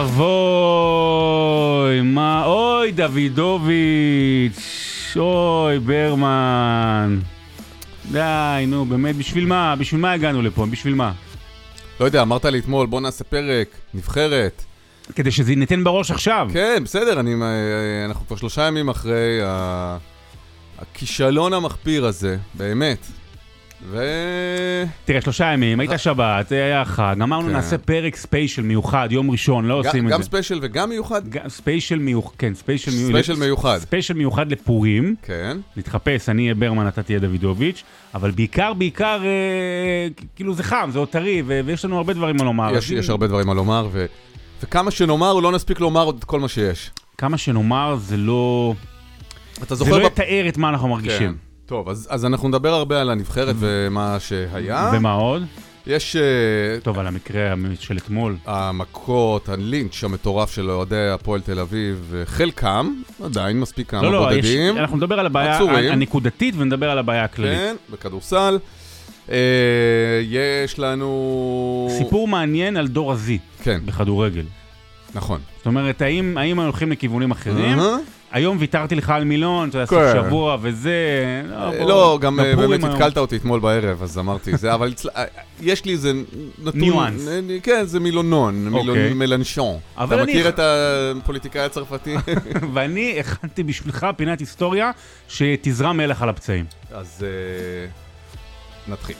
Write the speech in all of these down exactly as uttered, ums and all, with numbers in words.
ואבוי, מה, אוי דוידוביץ', אוי ברמן. די, נו, באמת, בשביל מה? בשביל מה הגענו לפה? בשביל מה? לא יודע, אמרת לי אתמול, בוא נעשה פרק, נבחרת. כדי שזה ניתן בראש עכשיו. כן, בסדר, אני, אנחנו כבר שלושה ימים אחרי ה... הכישלון המחפיר הזה, באמת. ו... תראה, שלושה ימים, הייתה שבת, היה חג, אמרנו כן. נעשה פרק ספיישל מיוחד, יום ראשון, לא עושים את זה. גם ספיישל וגם מיוחד? ספיישל מיוחד, כן, ספיישל ספיישל מיוחד. ספיישל מיוחד לפורים. כן. נתחפש, אני אהיה ברמן, אתה תהיה דוידוביץ', אבל בעיקר, בעיקר, אה, כאילו זה חם, זה עוד טרי, ו- ויש לנו הרבה דברים מה לומר. יש, יש הרבה דברים מה לומר, ו... וכמה שנאמר, הוא לא נספיק לומר עוד כל מה שיש. כמה שנאמר, זה לא... אתה זה זוכר לא בפ... יתאר את מה אנחנו מרגישים. כן. טוב, אז, אז אנחנו נדבר הרבה על הנבחרת ומה שהיה. ומה עוד? יש... טוב, על המקרה של אתמול. המכות, הלינץ' המטורף של אוהדי הפועל תל אביב, חלקם, עדיין מספיק כמה לא, לא, בודדים. יש, אנחנו נדבר על הבעיה עצורים. הנקודתית ונדבר על הבעיה הכללית. כן, בכדורסל. אה, יש לנו... סיפור מעניין על דור הזי. כן. בכדורגל. נכון. זאת אומרת, האם, האם הולכים לכיוונים אחרים? Uh-huh. היום ויתרתי לך על מילון, אתה יודע, סוף שבוע וזה... לא, לא גם באמת התקלת אותי אתמול בערב, אז אמרתי זה, אבל יש לי איזה נתון... ניואנס. כן, זה מילונון, מילון מלנשון. אתה מכיר את הפוליטיקאי הצרפתי? ואני הכנתי בשבילך פינת היסטוריה שתזרם מלח על הפצעים. אז נתחיל.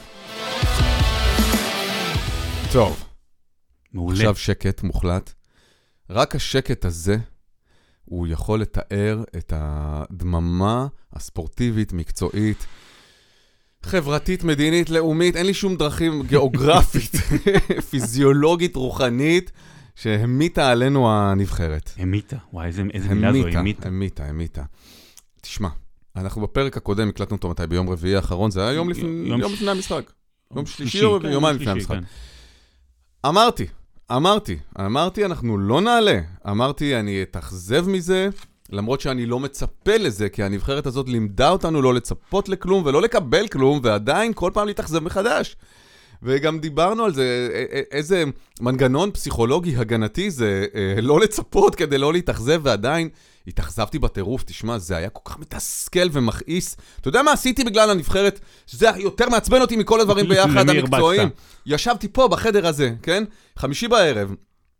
טוב. מעולה. עכשיו שקט מוחלט. רק השקט הזה הוא יכול לתאר את הדממה הספורטיבית, מקצועית, חברתית, מדינית, לאומית, אין לי שום דרכים גיאוגרפית, פיזיולוגית, רוחנית, שהמיתה עלינו הנבחרת. המיתה? וואי, איזה, איזה מילה זו, המיתה. המיתה, המיתה. תשמע, אנחנו בפרק הקודם הקלטנו אותו מתי ביום רביעי האחרון, זה היה יום לפני, יום יום לפני המשחק. יום שלישי או יומיים לפני המשחק. אמרתי, אמרתי, אמרתי, אנחנו לא נעלה. אמרתי, אני אתאכזב מזה, למרות שאני לא מצפה לזה, כי הנבחרת הזאת לימדה אותנו לא לצפות לכלום ולא לקבל כלום, ועדיין כל פעם להתאכזב מחדש. וגם דיברנו על זה, איזה מנגנון פסיכולוגי הגנתי זה לא לצפות כדי לא להתאכזב, ועדיין התאכזבתי בטירוף. תשמע, זה היה כל כך מתסכל ומכעיס. אתה יודע מה עשיתי בגלל הנבחרת? שזה יותר מעצבן אותי מכל הדברים ביחד המקצועיים. ישבתי פה בחדר הזה, כן? חמישי בערב.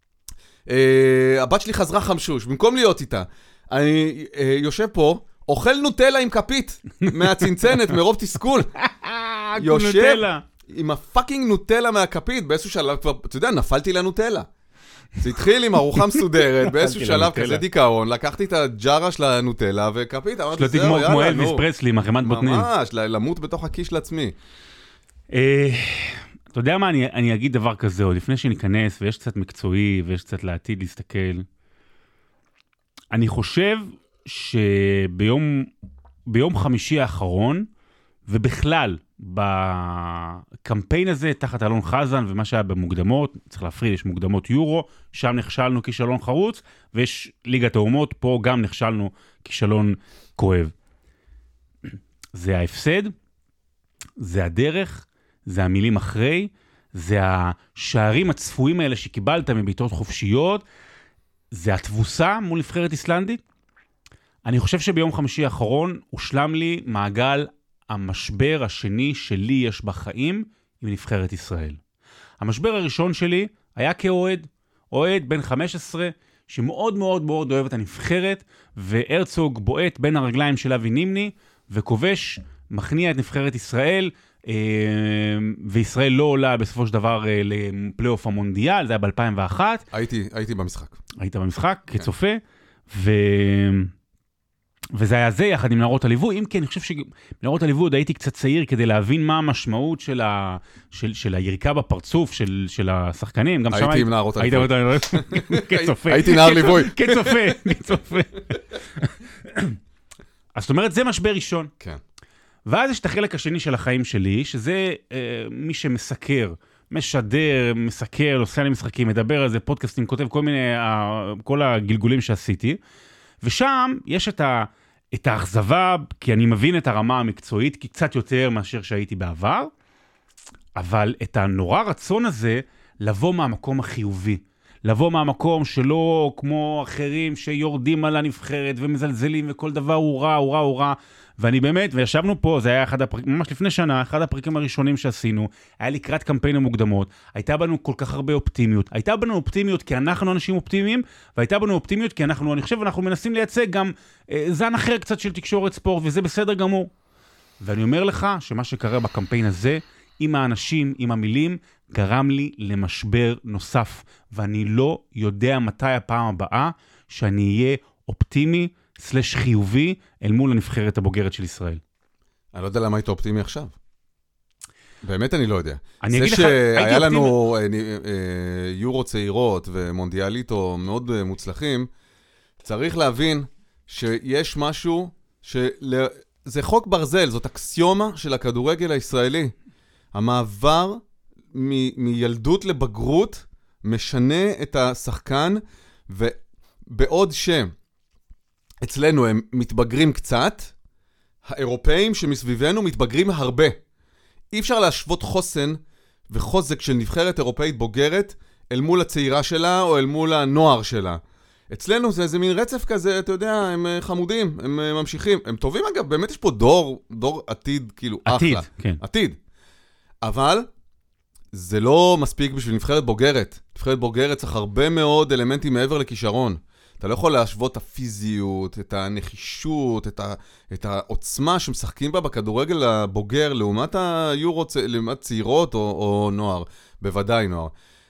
הבת שלי חזרה חמשוש, במקום להיות איתה. אני יושב פה, אוכל נוטלה עם כפית מהצנצנת, מרוב תסכול. יושב עם הפאקינג נוטלה מהכפית, באיזשהו שלב כבר, אתה יודע, נפלתי לנוטלה. זה התחיל עם ארוחה מסודרת, באיזשהו שלב כזה דיכאון, לקחתי את הג'ארה של הנוטלה וכפית, אמרתי, זהו, יאללה, נו. כמו אלוויס פרסלי, מחמת בוטנים. ממש, למות בתוך הכיס לעצמי. אתה יודע מה, אני אגיד דבר כזה, עוד לפני שניכנס, ויש קצת מקצועי, ויש קצת לעתיד להסתכל. אני חושב שביום ביום חמישי האחרון, ובכלל, בקמפיין הזה, תחת אלון חזן, ומה שהיה במוקדמות, צריך להפריד, יש מוקדמות יורו, שם נכשלנו כישלון חרוץ, ויש ליגת האומות, פה גם נכשלנו כישלון כואב. זה ההפסד, זה הדרך, זה המילים אחרי, זה השערים הצפויים האלה שקיבלת מביתות חופשיות, זה התבוסה מול נבחרת איסלנדית. אני חושב שביום חמישי האחרון הושלם לי מעגל המשבר השני שלי יש בחיים עם נבחרת ישראל. המשבר הראשון שלי היה כאוהד, אוהד בן חמש עשרה, שמאוד מאוד מאוד אוהב את הנבחרת, והרצוג בועט בין הרגליים של אבי נימני, וכובש, מכניע את נבחרת ישראל, וישראל לא עולה בסופו של דבר לפלייאוף המונדיאל, זה היה ב-אלפיים ואחת. הייתי, הייתי במשחק. היית במשחק, כצופה, ו... וזה היה זה יחד עם נערות הליווי, אם כן, אני חושב שבנערות הליווי עוד הייתי קצת צעיר כדי להבין מה המשמעות של, ה... של, של היריקה בפרצוף של, של השחקנים. גם הייתי שם עם נערות הליווי. כצופה. הייתי נער ליווי. כצופה, כצופה. אז זאת אומרת, זה משבר ראשון. כן. ואז יש את החלק השני של החיים שלי, שזה אה, מי שמסקר, משדר, מסקר, עושה לי משחקים, מדבר על זה, פודקאסטים, כותב כל מיני, אה, כל הגלגולים שעשיתי, ושם יש את, ה, את האכזבה, כי אני מבין את הרמה המקצועית, כי קצת יותר מאשר שהייתי בעבר, אבל את הנורא רצון הזה, לבוא מהמקום החיובי, לבוא מהמקום שלא כמו אחרים שיורדים על הנבחרת ומזלזלים וכל דבר הוא רע, הוא רע, הוא רע. ואני באמת, וישבנו פה, זה היה אחד הפרקים, ממש לפני שנה, אחד הפרקים הראשונים שעשינו, היה לקראת קמפיין המוקדמות, הייתה בנו כל כך הרבה אופטימיות. הייתה בנו אופטימיות כי אנחנו אנשים אופטימיים, והייתה בנו אופטימיות כי אנחנו, אני חושב, אנחנו מנסים לייצג גם אה, זן אחר קצת של תקשורת ספורט, וזה בסדר גמור. ואני אומר לך שמה שקרה בקמפיין הזה, עם האנשים, עם המילים, גרם לי למשבר נוסף, ואני לא יודע מתי הפעם הבאה שאני אהיה אופטימי, סלש חיובי, אל מול הנבחרת הבוגרת של ישראל. אני לא יודע למה היית אופטימי עכשיו. באמת אני לא יודע. אני אגיד לך, זה שהיה לנו יורו צעירות ומונדיאליטו מאוד מוצלחים, צריך להבין שיש משהו, זה חוק ברזל, זאת אקסיומה של הכדורגל הישראלי. המעבר מ- מילדות לבגרות משנה את השחקן, ובעוד שאצלנו הם מתבגרים קצת, האירופאים שמסביבנו מתבגרים הרבה. אי אפשר להשוות חוסן וחוזק של נבחרת אירופאית בוגרת אל מול הצעירה שלה או אל מול הנוער שלה. אצלנו זה איזה מין רצף כזה, אתה יודע, הם חמודים, הם ממשיכים, הם טובים אגב, באמת יש פה דור, דור עתיד, כאילו עתיד, אחלה. כן. עתיד. אבל זה לא מספיק בשביל נבחרת בוגרת. נבחרת בוגרת צריך הרבה מאוד אלמנטים מעבר לכישרון. אתה לא יכול להשוות את הפיזיות, את הנחישות, את, ה, את העוצמה שמשחקים בה בכדורגל הבוגר, לעומת היורו, לעומת צעירות או, או נוער. בוודאי נוער.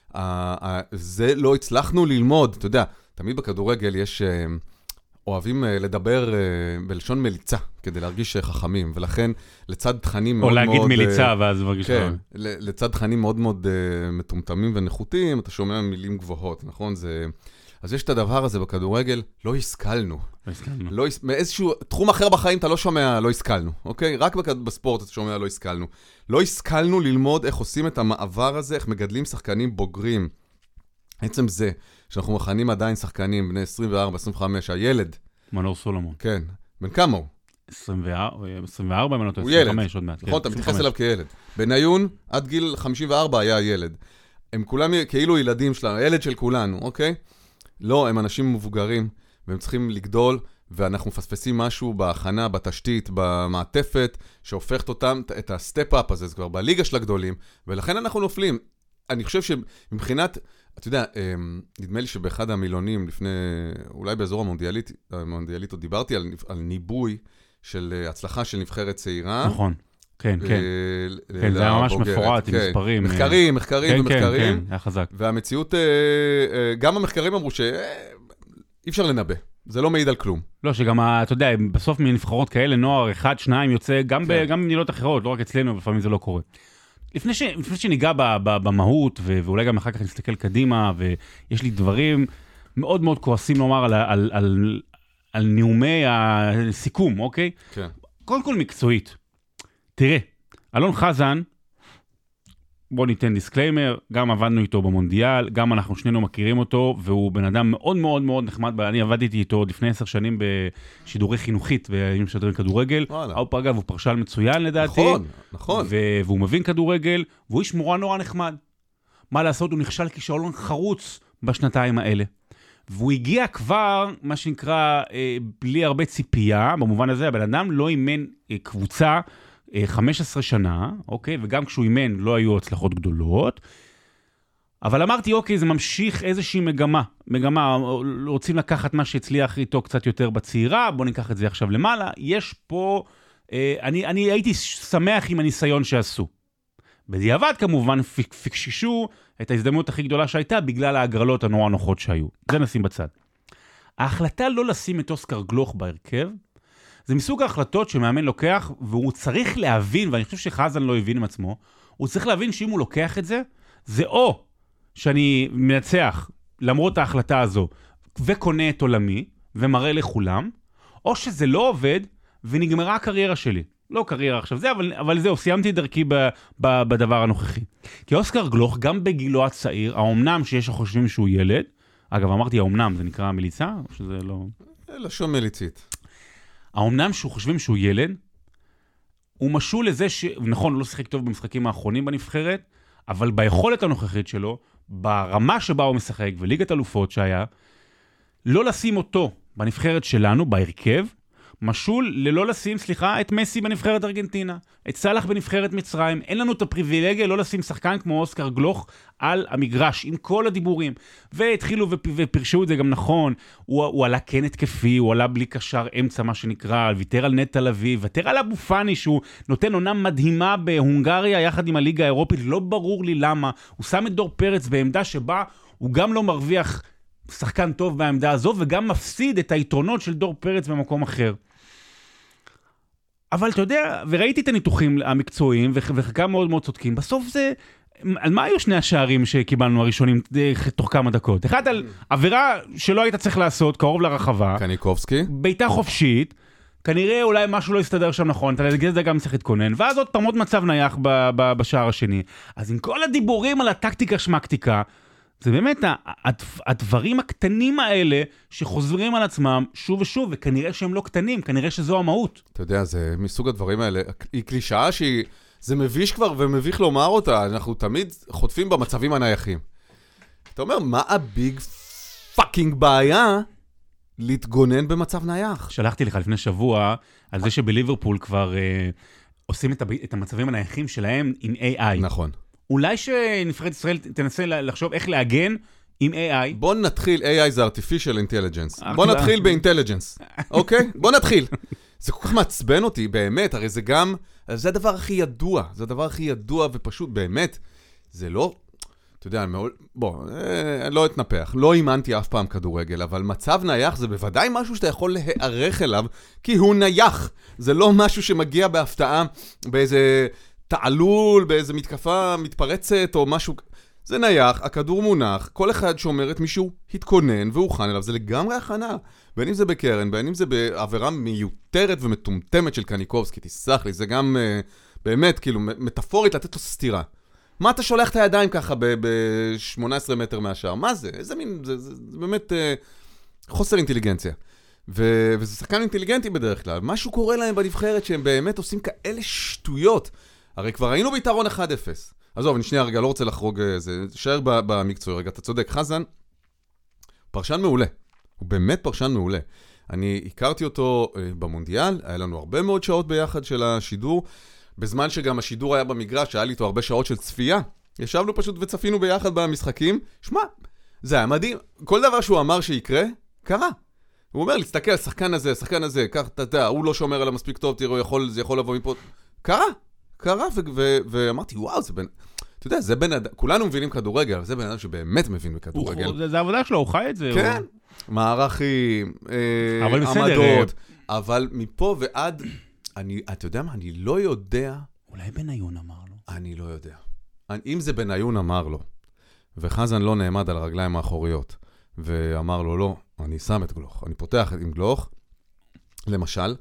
זה לא הצלחנו ללמוד. אתה יודע, תמיד בכדורגל יש... אוהבים לדבר בלשון מליצה, כדי להרגיש חכמים, ולכן לצד תכנים מאוד מאוד... או להגיד מליצה, ואז מרגיש כן, חכמים. לצד תכנים מאוד מאוד מטומטמים ונחותים, אתה שומע מילים גבוהות, נכון? זה... אז יש את הדבר הזה בכדורגל, לא השכלנו. לא השכלנו. לא, מאיזשהו תחום אחר בחיים אתה לא שומע, לא השכלנו, אוקיי? רק בספורט אתה שומע, לא השכלנו. לא השכלנו ללמוד איך עושים את המעבר הזה, איך מגדלים שחקנים בוגרים. בעצם זה, שאנחנו מכנים עדיין שחקנים, בני עשרים וארבע, עשרים וחמש, הילד. מנור סולומון. כן. בן כמה הוא? עשרים וארבע, אם אני לא טועה, עשרים וחמש עוד מעט. נכון, אתה מתייחס אליו כילד. בניון, עד גיל חמישים וארבע היה ילד. הם כולם כאילו ילדים שלנו, הילד של כולנו, אוקיי? לא, הם אנשים מבוגרים, והם צריכים לגדול, ואנחנו מפספסים משהו בהכנה, בתשתית, במעטפת, שהופכת אותם, את הסטפ-אפ הזה, זה כבר בליגה של הגדולים, ולכן אנחנו נופלים. אני חושב שמבחינת, אתה יודע, נדמה לי שבאחד המילונים, לפני, אולי באזור המונדיאלית, המונדיאלית, עוד דיברתי על, על ניבוי של הצלחה של נבחרת צעירה. נכון, כן, כן. כן, זה היה ממש מפורט עם מספרים. מחקרים, מחקרים ומחקרים. כן, כן, היה חזק. והמציאות, גם המחקרים אמרו שאי אפשר לנבא. זה לא מעיד על כלום. לא, שגם, אתה יודע, בסוף מנבחרות כאלה, נוער, אחד, שניים, יוצא גם במדינות אחרות, לא רק אצלנו, לפעמים זה לא קורה. לפני, ש, לפני שניגע ב, ב, במהות, ו, ואולי גם אחר כך נסתכל קדימה, ויש לי דברים מאוד מאוד כועסים לומר על, על, על, על נאומי הסיכום, אוקיי? כן. קודם כל מקצועית. תראה, אלון חזן, בוא ניתן דיסקליימר, גם עבדנו איתו במונדיאל, גם אנחנו שנינו מכירים אותו, והוא בן אדם מאוד מאוד מאוד נחמד, אני עבדתי איתו לפני עשר שנים בשידורי חינוכית, והיינו משדרים כדורגל, הוא אגב, הוא פרשל מצוין לדעתי, נכון, נכון. והוא מבין כדורגל, והוא איש מורה נורא נחמד. מה לעשות, הוא נכשל כישלון חרוץ בשנתיים האלה. והוא הגיע כבר, מה שנקרא, בלי הרבה ציפייה, במובן הזה, הבן אדם לא אימן קבוצה, חמש עשרה שנה, אוקיי? וגם כשהוא אימן לא היו הצלחות גדולות. אבל אמרתי, אוקיי, זה ממשיך איזושהי מגמה. מגמה, רוצים לקחת מה שהצליח איתו קצת יותר בצעירה, בוא ניקח את זה עכשיו למעלה. יש פה, אה, אני, אני הייתי שמח עם הניסיון שעשו. בדיעבד כמובן פקשישו את ההזדמנות הכי גדולה שהייתה, בגלל ההגרלות הנורא נוחות שהיו. זה נשים בצד. ההחלטה לא לשים את אוסקר גלוך בהרכב, זה מסוג ההחלטות שמאמן לוקח, והוא צריך להבין, ואני חושב שחזן לא הבין עם עצמו, הוא צריך להבין שאם הוא לוקח את זה, זה או שאני מנצח למרות ההחלטה הזו, וקונה את עולמי, ומראה לכולם, או שזה לא עובד, ונגמרה הקריירה שלי. לא קריירה עכשיו זה, אבל, אבל זהו, סיימתי דרכי ב, ב, בדבר הנוכחי. כי אוסקר גלוך, גם בגילו הצעיר, האומנם שיש שחושבים שהוא ילד, אגב, אמרתי האומנם, זה נקרא מליצה, או שזה לא... לשון מליצית. האומנם שהוא חושבים שהוא ילד, הוא משול לזה ש... נכון, הוא לא שיחק טוב במשחקים האחרונים בנבחרת, אבל ביכולת הנוכחית שלו, ברמה שבה הוא משחק, וליגת אלופות שהיה, לא לשים אותו בנבחרת שלנו, בהרכב, משול ללא לשים, סליחה, את מסי בנבחרת ארגנטינה, את סלח בנבחרת מצרים. אין לנו את הפריבילגיה לא לשים שחקן כמו אוסקר גלוך על המגרש, עם כל הדיבורים. והתחילו ופרשו את זה גם נכון, הוא, הוא עלה כן התקפי, הוא עלה בלי קשר אמצע, מה שנקרא, ויתר על נטע לביא, ויתר על אבו פאני, שהוא נותן עונה מדהימה בהונגריה, יחד עם הליגה האירופית, לא ברור לי למה. הוא שם את דור פרץ בעמדה שבה הוא גם לא מרוויח שחקן טוב בעמדה הזו, וגם מפסיד את היתרונות של דור פרץ במקום אחר. אבל אתה יודע, וראיתי את הניתוחים המקצועיים, וחלקם מאוד מאוד צודקים, בסוף זה, על מה היו שני השערים שקיבלנו הראשונים תוך כמה דקות? אחד על עבירה שלא היית צריך לעשות, קרוב לרחבה. קניקובסקי. ביתה חופשית, כנראה אולי משהו לא יסתדר שם נכון, אתה יודע, זה גם צריך להתכונן, ואז עוד פעם עוד מצב נייח בשער השני. אז עם כל הדיבורים על הטקטיקה שמקטיקה, זה באמת הדברים הקטנים האלה שחוזרים על עצמם שוב ושוב, וכנראה שהם לא קטנים, כנראה שזו המהות. אתה יודע, זה מסוג הדברים האלה, היא קלישאה שהיא, זה מביש כבר ומביך לומר אותה, אנחנו תמיד חוטפים במצבים הנייחים. אתה אומר, מה הביג פאקינג בעיה להתגונן במצב נייח? שלחתי לך לפני שבוע על זה שבליברפול כבר אה, עושים את, את המצבים הנייחים שלהם עם איי איי. נכון. אולי שנבחרת ישראל תנסה לחשוב איך להגן עם איי איי. בוא נתחיל, איי איי זה artificial intelligence. בוא נתחיל באינטליג'נס, אוקיי? בוא נתחיל. זה כל כך מעצבן אותי, באמת, הרי זה גם, זה הדבר הכי ידוע, זה הדבר הכי ידוע ופשוט, באמת, זה לא, אתה יודע, בוא, לא אתנפח, לא אימנתי אף פעם כדורגל, אבל מצב נייח זה בוודאי משהו שאתה יכול להיערך אליו, כי הוא נייח. זה לא משהו שמגיע בהפתעה באיזה תעלול, באיזה מתקפה מתפרצת או משהו. זה נייח, הכדור מונח, כל אחד שומר את מישהו התכונן והוכן אליו, זה לגמרי הכנה. בין אם זה בקרן, בין אם זה בעבירה מיותרת ומטומטמת של קניקובסקי, תסלח לי, זה גם באמת, כאילו, מטאפורית לתת לו סתירה. מה אתה שולח את הידיים ככה ב-שמונה עשרה מטר מהשאר? מה זה? איזה מין, זה, זה, זה באמת חוסר אינטליגנציה. ו- וזה שחקן אינטליגנטי בדרך כלל. משהו קורה להם בנבחרת שהם באמת עושים כאלה שטויות. הרי כבר היינו ביתרון אחד אפס. עזוב, אני שנייה רגע, לא רוצה לחרוג זה, שער במקצוע רגע, אתה צודק. חזן, פרשן מעולה. הוא באמת פרשן מעולה. אני הכרתי אותו במונדיאל, היה לנו הרבה מאוד שעות ביחד של השידור, בזמן שגם השידור היה במגרש, היה לי איתו הרבה שעות של צפייה. ישבנו פשוט וצפינו ביחד במשחקים. שמע, זה היה מדהים. כל דבר שהוא אמר שיקרה, קרה. הוא אומר, להסתכל, שחקן הזה, שחקן הזה, כך, אתה יודע, הוא לא שומר עליו מספיק טוב, תראו, יכול, זה יכול לבוא מפה. קרה, קרה, ו- ו- ואמרתי, וואו, זה בן... אתה יודע, זה בן אדם, כולנו מבינים כדורגל, זה בן אדם שבאמת מבין בכדורגל. זה, זה העבודה שלו, הוא חי את זה. כן, הוא... מערכים, אבל אה, בסדר, עמדות, אבל מפה ועד, אני, אתה יודע מה, אני לא יודע... אולי בניון אמר לו. אני לא יודע. אני, אם זה בניון אמר לו, וחזן לא נעמד על הרגליים האחוריות, ואמר לו, לא, אני שם את גלוך, אני פותח עם גלוך, למשל,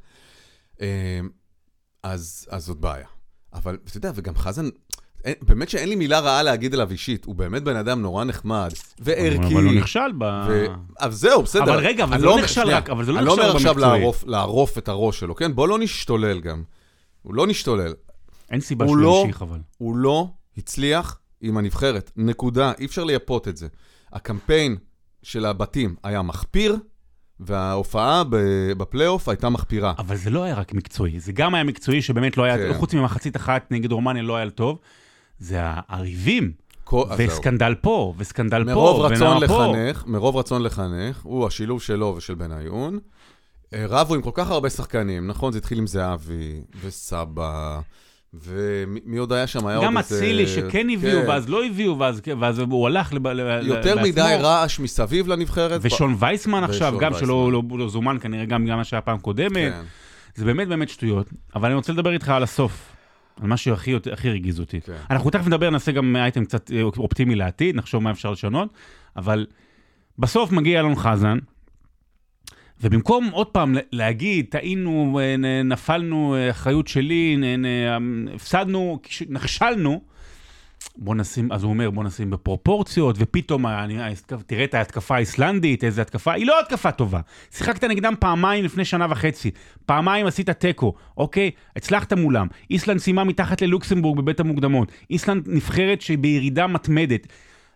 אז, אז זאת בעיה. אבל, אתה יודע, וגם חזן, באמת שאין לי מילה רעה להגיד עליו אישית, הוא באמת בן אדם נורא נחמד, וערכי. אבל הוא נכשל ב... ו... אבל זהו, בסדר. אבל רגע, אבל זה לא נכשל רק, אבל זה לא נכשל במקצועי. אני לא אומר עכשיו לערוף, לערוף את הראש שלו, כן? בוא לא נשתולל גם. הוא לא נשתולל. אין סיבה שהוא לא ימשיך, אבל. הוא לא הצליח עם הנבחרת. נקודה, אי אפשר לייפות את זה. הקמפיין של הבתים היה מחפיר, וההופעה בפלייאוף הייתה מחפירה. אבל זה לא היה רק מקצועי, זה גם היה מקצועי שבאמת לא היה, חוץ ממחצית אחת נגד רומניה לא היה טוב, זה הריבים, וסקנדל פה, וסקנדל פה, ונראה פה. מרוב רצון לחנך, הוא השילוב שלו ושל בניון, רבו עם כל כך הרבה שחקנים, נכון? זה התחיל עם זהבי, וסבא, ומי עוד היה שם? גם הצילי שכן הביאו, ואז לא הביאו, ואז הוא הלך בעצמו. יותר מדי רעש מסביב לנבחרת. ושון וייסמן עכשיו, גם שלא זומן כנראה, גם מה שהיה פעם קודמת. זה באמת באמת שטויות. אבל אני רוצה לדבר איתך על הסוף, על משהו הכי רגיז אותי. אנחנו תכף נדבר, נעשה גם אייטם קצת אופטימי לעתיד, נחשוב מה אפשר לשנות, אבל בסוף מגיע אלון חזן, ובמקום עוד פעם להגיד, טעינו, נפלנו, אחריות שלי, הפסדנו, נכשלנו, בוא נשים, אז הוא אומר, בוא נשים בפרופורציות, ופתאום, תראה את ההתקפה האיסלנדית, איזו התקפה, היא לא התקפה טובה. שיחקת נגדם פעמיים לפני שנה וחצי, פעמיים עשית טקו, אוקיי? הצלחת מולם. איסלנד סיימה מתחת ללוקסמבורג בבית המוקדמות. איסלנד נבחרת שבירידה מתמדת.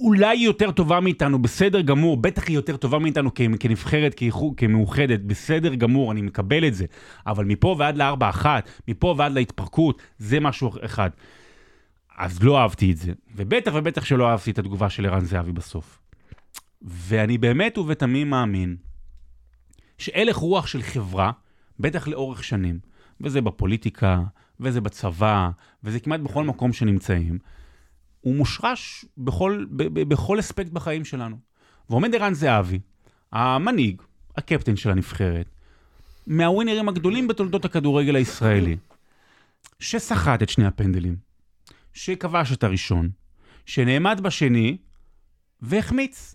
אולי היא יותר טובה מאיתנו, בסדר גמור, בטח היא יותר טובה מאיתנו כנבחרת, כמאוחדת, בסדר גמור, אני מקבל את זה, אבל מפה ועד לארבע אחת, מפה ועד להתפרקות, זה משהו אחד. אז לא אהבתי את זה, ובטח ובטח שלא אהבתי את התגובה של ערן זהבי בסוף. ואני באמת ובתמים מאמין, שאלך רוח של חברה, בטח לאורך שנים, וזה בפוליטיקה, וזה בצבא, וזה כמעט בכל מקום שנמצאים, הוא מושרש בכל, ב- ב- בכל אספקט בחיים שלנו. ועומד ערן זהבי, המנהיג, הקפטן של הנבחרת, מהווינרים הגדולים בתולדות הכדורגל הישראלי, ששחט את שני הפנדלים, שכבש את הראשון, שנעמד בשני, והחמיץ.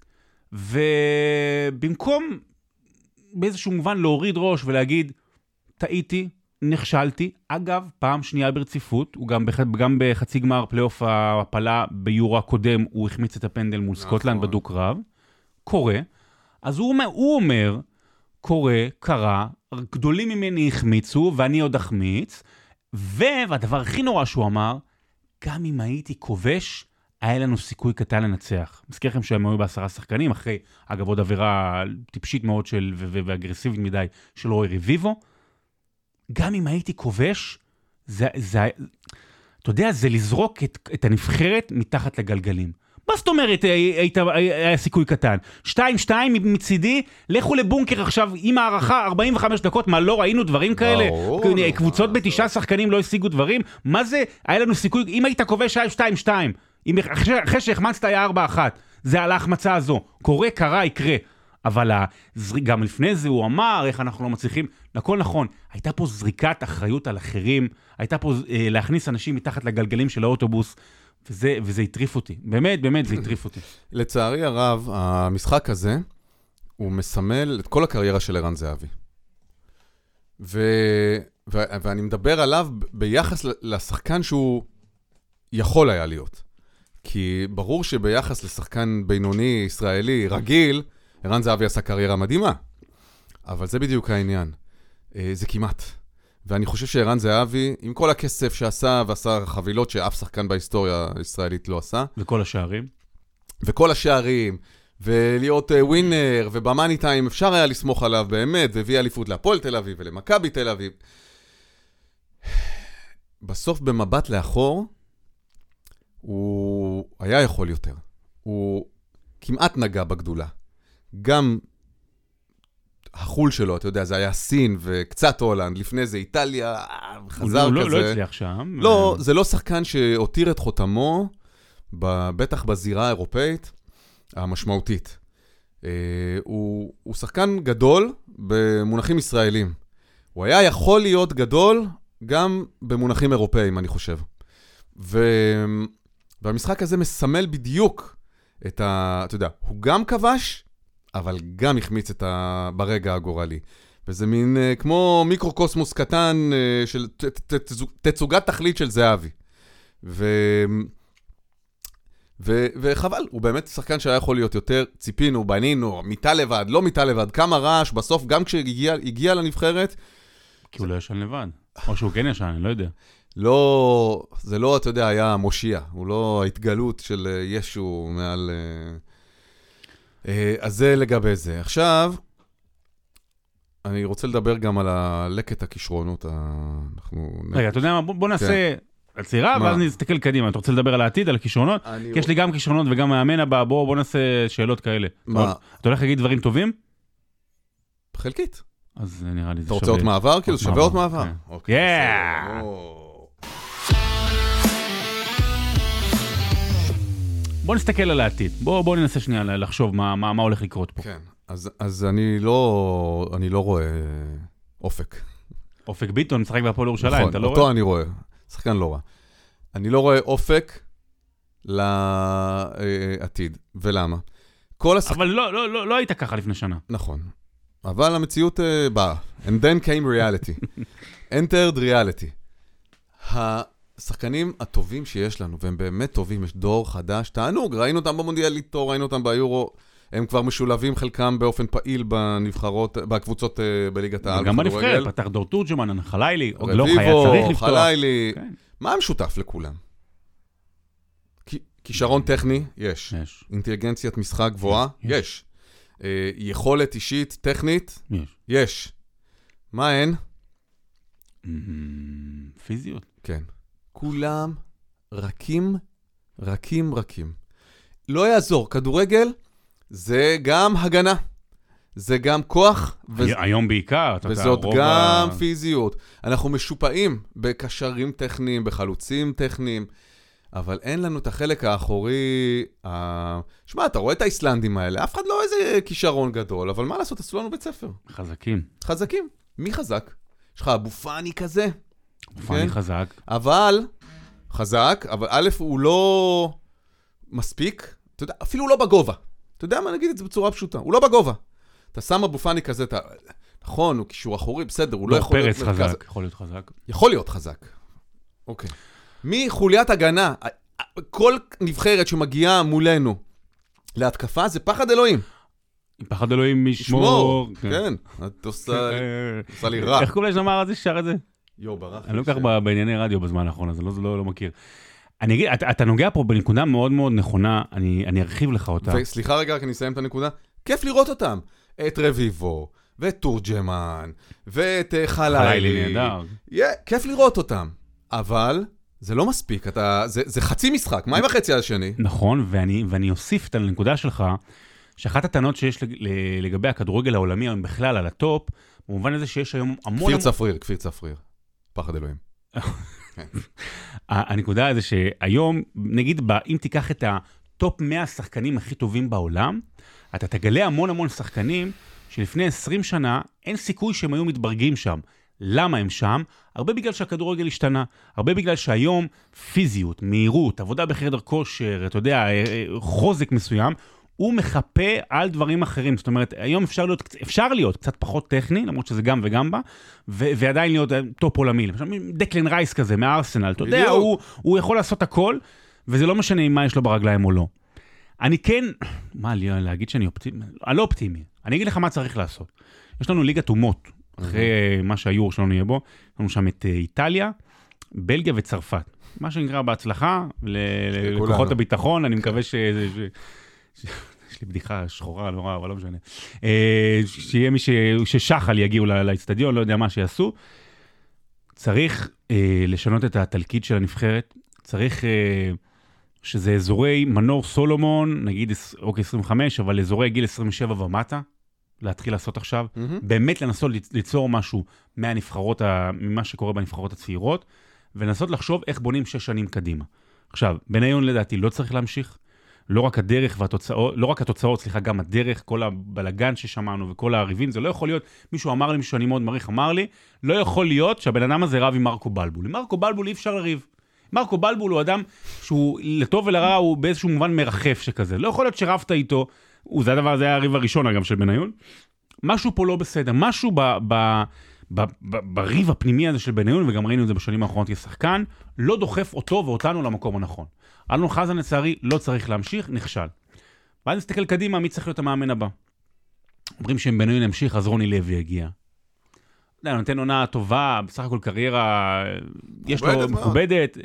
ובמקום באיזשהו מובן להוריד ראש ולהגיד, טעיתי, נכשלתי, אגב, פעם שנייה ברציפות, הוא גם, בח... גם בחצי גמר פלייאוף ההפלה ביורו הקודם, הוא החמיץ את הפנדל מול סקוטלנד בדוק רב, קורה, אז הוא אומר, הוא אומר, קורה, קרה, גדולים ממני החמיצו, ואני עוד החמיץ, והדבר הכי נורא שהוא אמר, גם אם הייתי כובש, היה לנו סיכוי קטן לנצח. מזכיר לכם שהם היו בעשרה שחקנים, אחרי, אגב, עוד עבירה טיפשית מאוד של, ו- ו- ואגרסיבית מדי של רוי רביבו, גם אם הייתי כובש, זה, זה, אתה יודע, זה לזרוק את, את הנבחרת מתחת לגלגלים. מה זאת אומרת, היית, היה סיכוי קטן? שתיים, שתיים מצידי, לכו לבונקר עכשיו עם הערכה ארבעים וחמש דקות, מה לא ראינו דברים כאלה? קבוצות בתשעה שחקנים לא השיגו דברים? מה זה? היה לנו סיכוי, אם היית כובש היה שתיים, שתיים. אחרי שהחמצת היה ארבע אחת. זה על ההחמצה הזו. קורה, קרה, יקרה. אבל גם לפני זה הוא אמר, איך אנחנו לא מצליחים, הכל נכון, הייתה פה זריקת אחריות על אחרים, הייתה פה אה, להכניס אנשים מתחת לגלגלים של האוטובוס, וזה, וזה הטריף אותי, באמת, באמת זה הטריף אותי. לצערי הרב, המשחק הזה, הוא מסמל את כל הקריירה של ערן זהבי. ו... ו... ואני מדבר עליו ביחס לשחקן שהוא יכול היה להיות. כי ברור שביחס לשחקן בינוני, ישראלי, רגיל, ערן זהבי עשה קריירה מדהימה, אבל זה בדיוק העניין. זה כמעט. ואני חושב שערן זהבי, עם כל הכסף שעשה, ועשה חבילות שאף שחקן בהיסטוריה הישראלית לא עשה. וכל השערים. וכל השערים, ולהיות ווינר, ובמאני טיים אפשר היה לסמוך עליו באמת, והביא אליפות להפועל תל אביב ולמכבי תל אביב. בסוף במבט לאחור, הוא היה יכול יותר. הוא כמעט נגע בגדולה. גם החול שלו, אתה יודע, זה היה סין וקצת הולנד, לפני זה איטליה, חזר לא, כזה. לא הצליח שם. לא, זה לא שחקן שהותיר את חותמו, בטח בזירה האירופאית, המשמעותית. הוא, הוא שחקן גדול במונחים ישראלים. הוא היה יכול להיות גדול גם במונחים אירופאים, אני חושב. ו... והמשחק הזה מסמל בדיוק את ה... אתה יודע, הוא גם כבש, אבל גם החמיץ את ה... ברגע הגורלי. וזה מין uh, כמו מיקרוקוסמוס קטן uh, של ת, ת, ת, תצוגת תכלית של זהבי. ו... ו... וחבל, הוא באמת שחקן שהיה יכול להיות יותר, ציפינו, בנינו, מיטה לבד, לא מיטה לבד, כמה רעש, בסוף גם כשהגיע הגיע לנבחרת... כי הוא לא ישן לבד, או שהוא כן ישן, אני לא יודע. לא, זה לא, אתה יודע, היה מושיע, הוא לא ההתגלות של ישו מעל... אז זה לגבי זה. עכשיו, אני רוצה לדבר גם על הלקט הכישרונות. רגע, אתה יודע מה, בוא נעשה עצירה, ואז נסתכל קדימה. אתה רוצה לדבר על העתיד, על הכישרונות? כי יש לי גם כישרונות וגם מאמן הבא, בוא נעשה שאלות כאלה. אתה הולך להגיד דברים טובים? חלקית. אז נראה לי זה שווה. אתה רוצה עוד מעבר? כאילו, שווה עוד מעבר? אוקיי. בוא נסתכל על העתיד. בוא, בוא ננסה שנייה לחשוב מה, מה, מה הולך לקרות פה. כן. אז, אז אני לא, אני לא רואה אופק. אופק ביטון, משחק בהפועל ירושלים, נכון, אתה לא רואה? אותו אני רואה. שחקן לא רע. אני לא רואה אופק לעתיד. ולמה? כל השחק... אבל לא, לא, לא, לא היית ככה לפני שנה. נכון. אבל המציאות uh, באה. And then came reality. Entered reality. השחקנים הטובים שיש לנו, והם באמת טובים, יש דור חדש, תענוג, ראינו אותם במונדיאליטו, ראינו אותם ביורו, הם כבר משולבים חלקם באופן פעיל בנבחרות, בקבוצות uh, בליגת העל. גם בנבחרת, פתח דור תורג'מן, חלילי, עוד לא היה צריך לפתוח. חלילי, מה המשותף לכולם? כי כישרון טכני, יש. יש. אינטליגנציית משחק גבוהה, יש. יכולת אישית, טכנית, יש. יש. מה אין? פיזיות. כן. כולם רכים, רכים, רכים. לא יעזור, כדורגל זה גם הגנה. זה גם כוח. היום בעיקר. וזאת גם פיזיות. אנחנו משופעים בקשרים טכניים, בחלוצים טכניים, אבל אין לנו את החלק האחורי. שמע, אתה רואה את האיסלנדים האלה, אף אחד לא איזה כישרון גדול, אבל מה לעשות, עשו לנו בית ספר. חזקים. חזקים. מי חזק? יש לך אבופני כזה. אבופני חזק. אבל, חזק, אבל א' הוא לא מספיק, אתה יודע, אפילו לא בגובה. אתה יודע מה, נגיד את זה בצורה פשוטה, הוא לא בגובה. אתה שם אבופני כזה, אתה... נכון, הוא קישור אחורי, בסדר, הוא לא יכול להיות... פרץ חזק, יכול להיות חזק. יכול להיות חזק. אוקיי. מחוליית הגנה, כל נבחרת שמגיעה מולנו להתקפה, זה פחד אלוהים. פחד אלוהים משמור. כן. את עושה לי רע. איך קוראים שאמר את זה, שר את זה? יו, ברח. אני לא כך בענייני רדיו בזמן האחרון, אז אני לא מכיר. אני אגיד, אתה נוגע פה בנקודה מאוד מאוד נכונה, אני ארחיב לך אותה. וסליחה רגע, רק אני אסיים את הנקודה. כיף לראות אותם. את רביבו, ואת תורג'מן, ואת חלילי. חלילי נהדר. כיף לראות אותם. אבל זה לא מספיק, אתה, זה, זה חצי משחק, מה עם החצי השני? נכון, ואני, ואני אוסיף את הנקודה שלך, שאחת הטענות שיש לגבי הכדורגל העולמי, היום בכלל על הטופ, במובן הזה שיש היום המון... כפיר צפריר, כפיר צפריר. פחד אלוהים. הנקודה הזה שהיום, נגיד, אם תיקח את הטופ מאה השחקנים הכי טובים בעולם, אתה תגלה המון המון שחקנים שלפני עשרים שנה אין סיכוי שהם היו מתברגים שם. למה הם שם? הרבה בגלל שהכדורגל השתנה, הרבה בגלל שהיום פיזיות, מהירות, עבודה בחדר כושר, אתה יודע, חוזק מסוים, הוא מחפה על דברים אחרים. זאת אומרת, היום אפשר להיות, אפשר להיות קצת פחות טכני, למרות שזה גם וגם בה, ו- ועדיין להיות טופ עולמי. למשל, דקלן רייס כזה, מהארסנל, אתה יודע, הוא, הוא יכול לעשות הכל, וזה לא משנה מה יש לו ברגליים או לא. אני כן, מה, להגיד שאני אופטימי? אני לא אופטימי. אני אגיד לך מה צריך לעשות. יש לנו ליגת אומות, אחרי מה שהיור שלנו יהיה בו, יש לנו שם את איטליה, בלגיה וצרפת. מה שנקרא בהצלחה, לכוחות הביטחון, אני מקווה ש... יש לי בדיחה שחורה, נורא, אבל לא משנה. שיהיה מי ששחל יגיעו לאצטדיון, לא יודע מה שיעשו. צריך לשנות את התלכיד של הנבחרת, צריך שזה אזורי מנור סולומון, נגיד אוקיי עשרים וחמש, אבל אזורי גיל עשרים ושבע ומטה, להתחיל לעשות עכשיו, באמת לנסות ליצור משהו מהנבחרות, ממה שקורה בנבחרות הצעירות, ולנסות לחשוב איך בונים שש שנים קדימה. עכשיו, בניון לדעתי לא צריך להמשיך, לא רק הדרך והתוצאות, לא רק התוצאות, סליחה, גם הדרך, כל הבלגן ששמענו וכל הריבים, זה לא יכול להיות, מישהו אמר לי, מישהו שאני מאוד מעריך, אמר לי, לא יכול להיות שהבן אדם הזה רב עם מרקו בלבול. עם מרקו בלבול אי אפשר לריב. מרקו בלבול הוא אדם שהוא לטוב ולרע, הוא באיזשהו מובן מרחף שכזה. לא יכול להיות שרבת איתו, זה הדבר, זה היה הריב הראשון אגב של בניון. משהו פה לא בסדר, משהו ב, ב, ב, ב, בריב הפנימי הזה של בניון, וגם ראינו את זה בשנים האחרונות כשחקן, לא דוחף אותו ואותנו למקום הנכון. אלון חזן לצערי לא צריך להמשיך, נכשל. ואז נסתכל קדימה, מי צריך להיות המאמן הבא? אומרים שהם בניון ימשיך, אז רוני לוי יגיע. נותן עונה טובה, בסך הכל קריירה, יש לו מכובדת.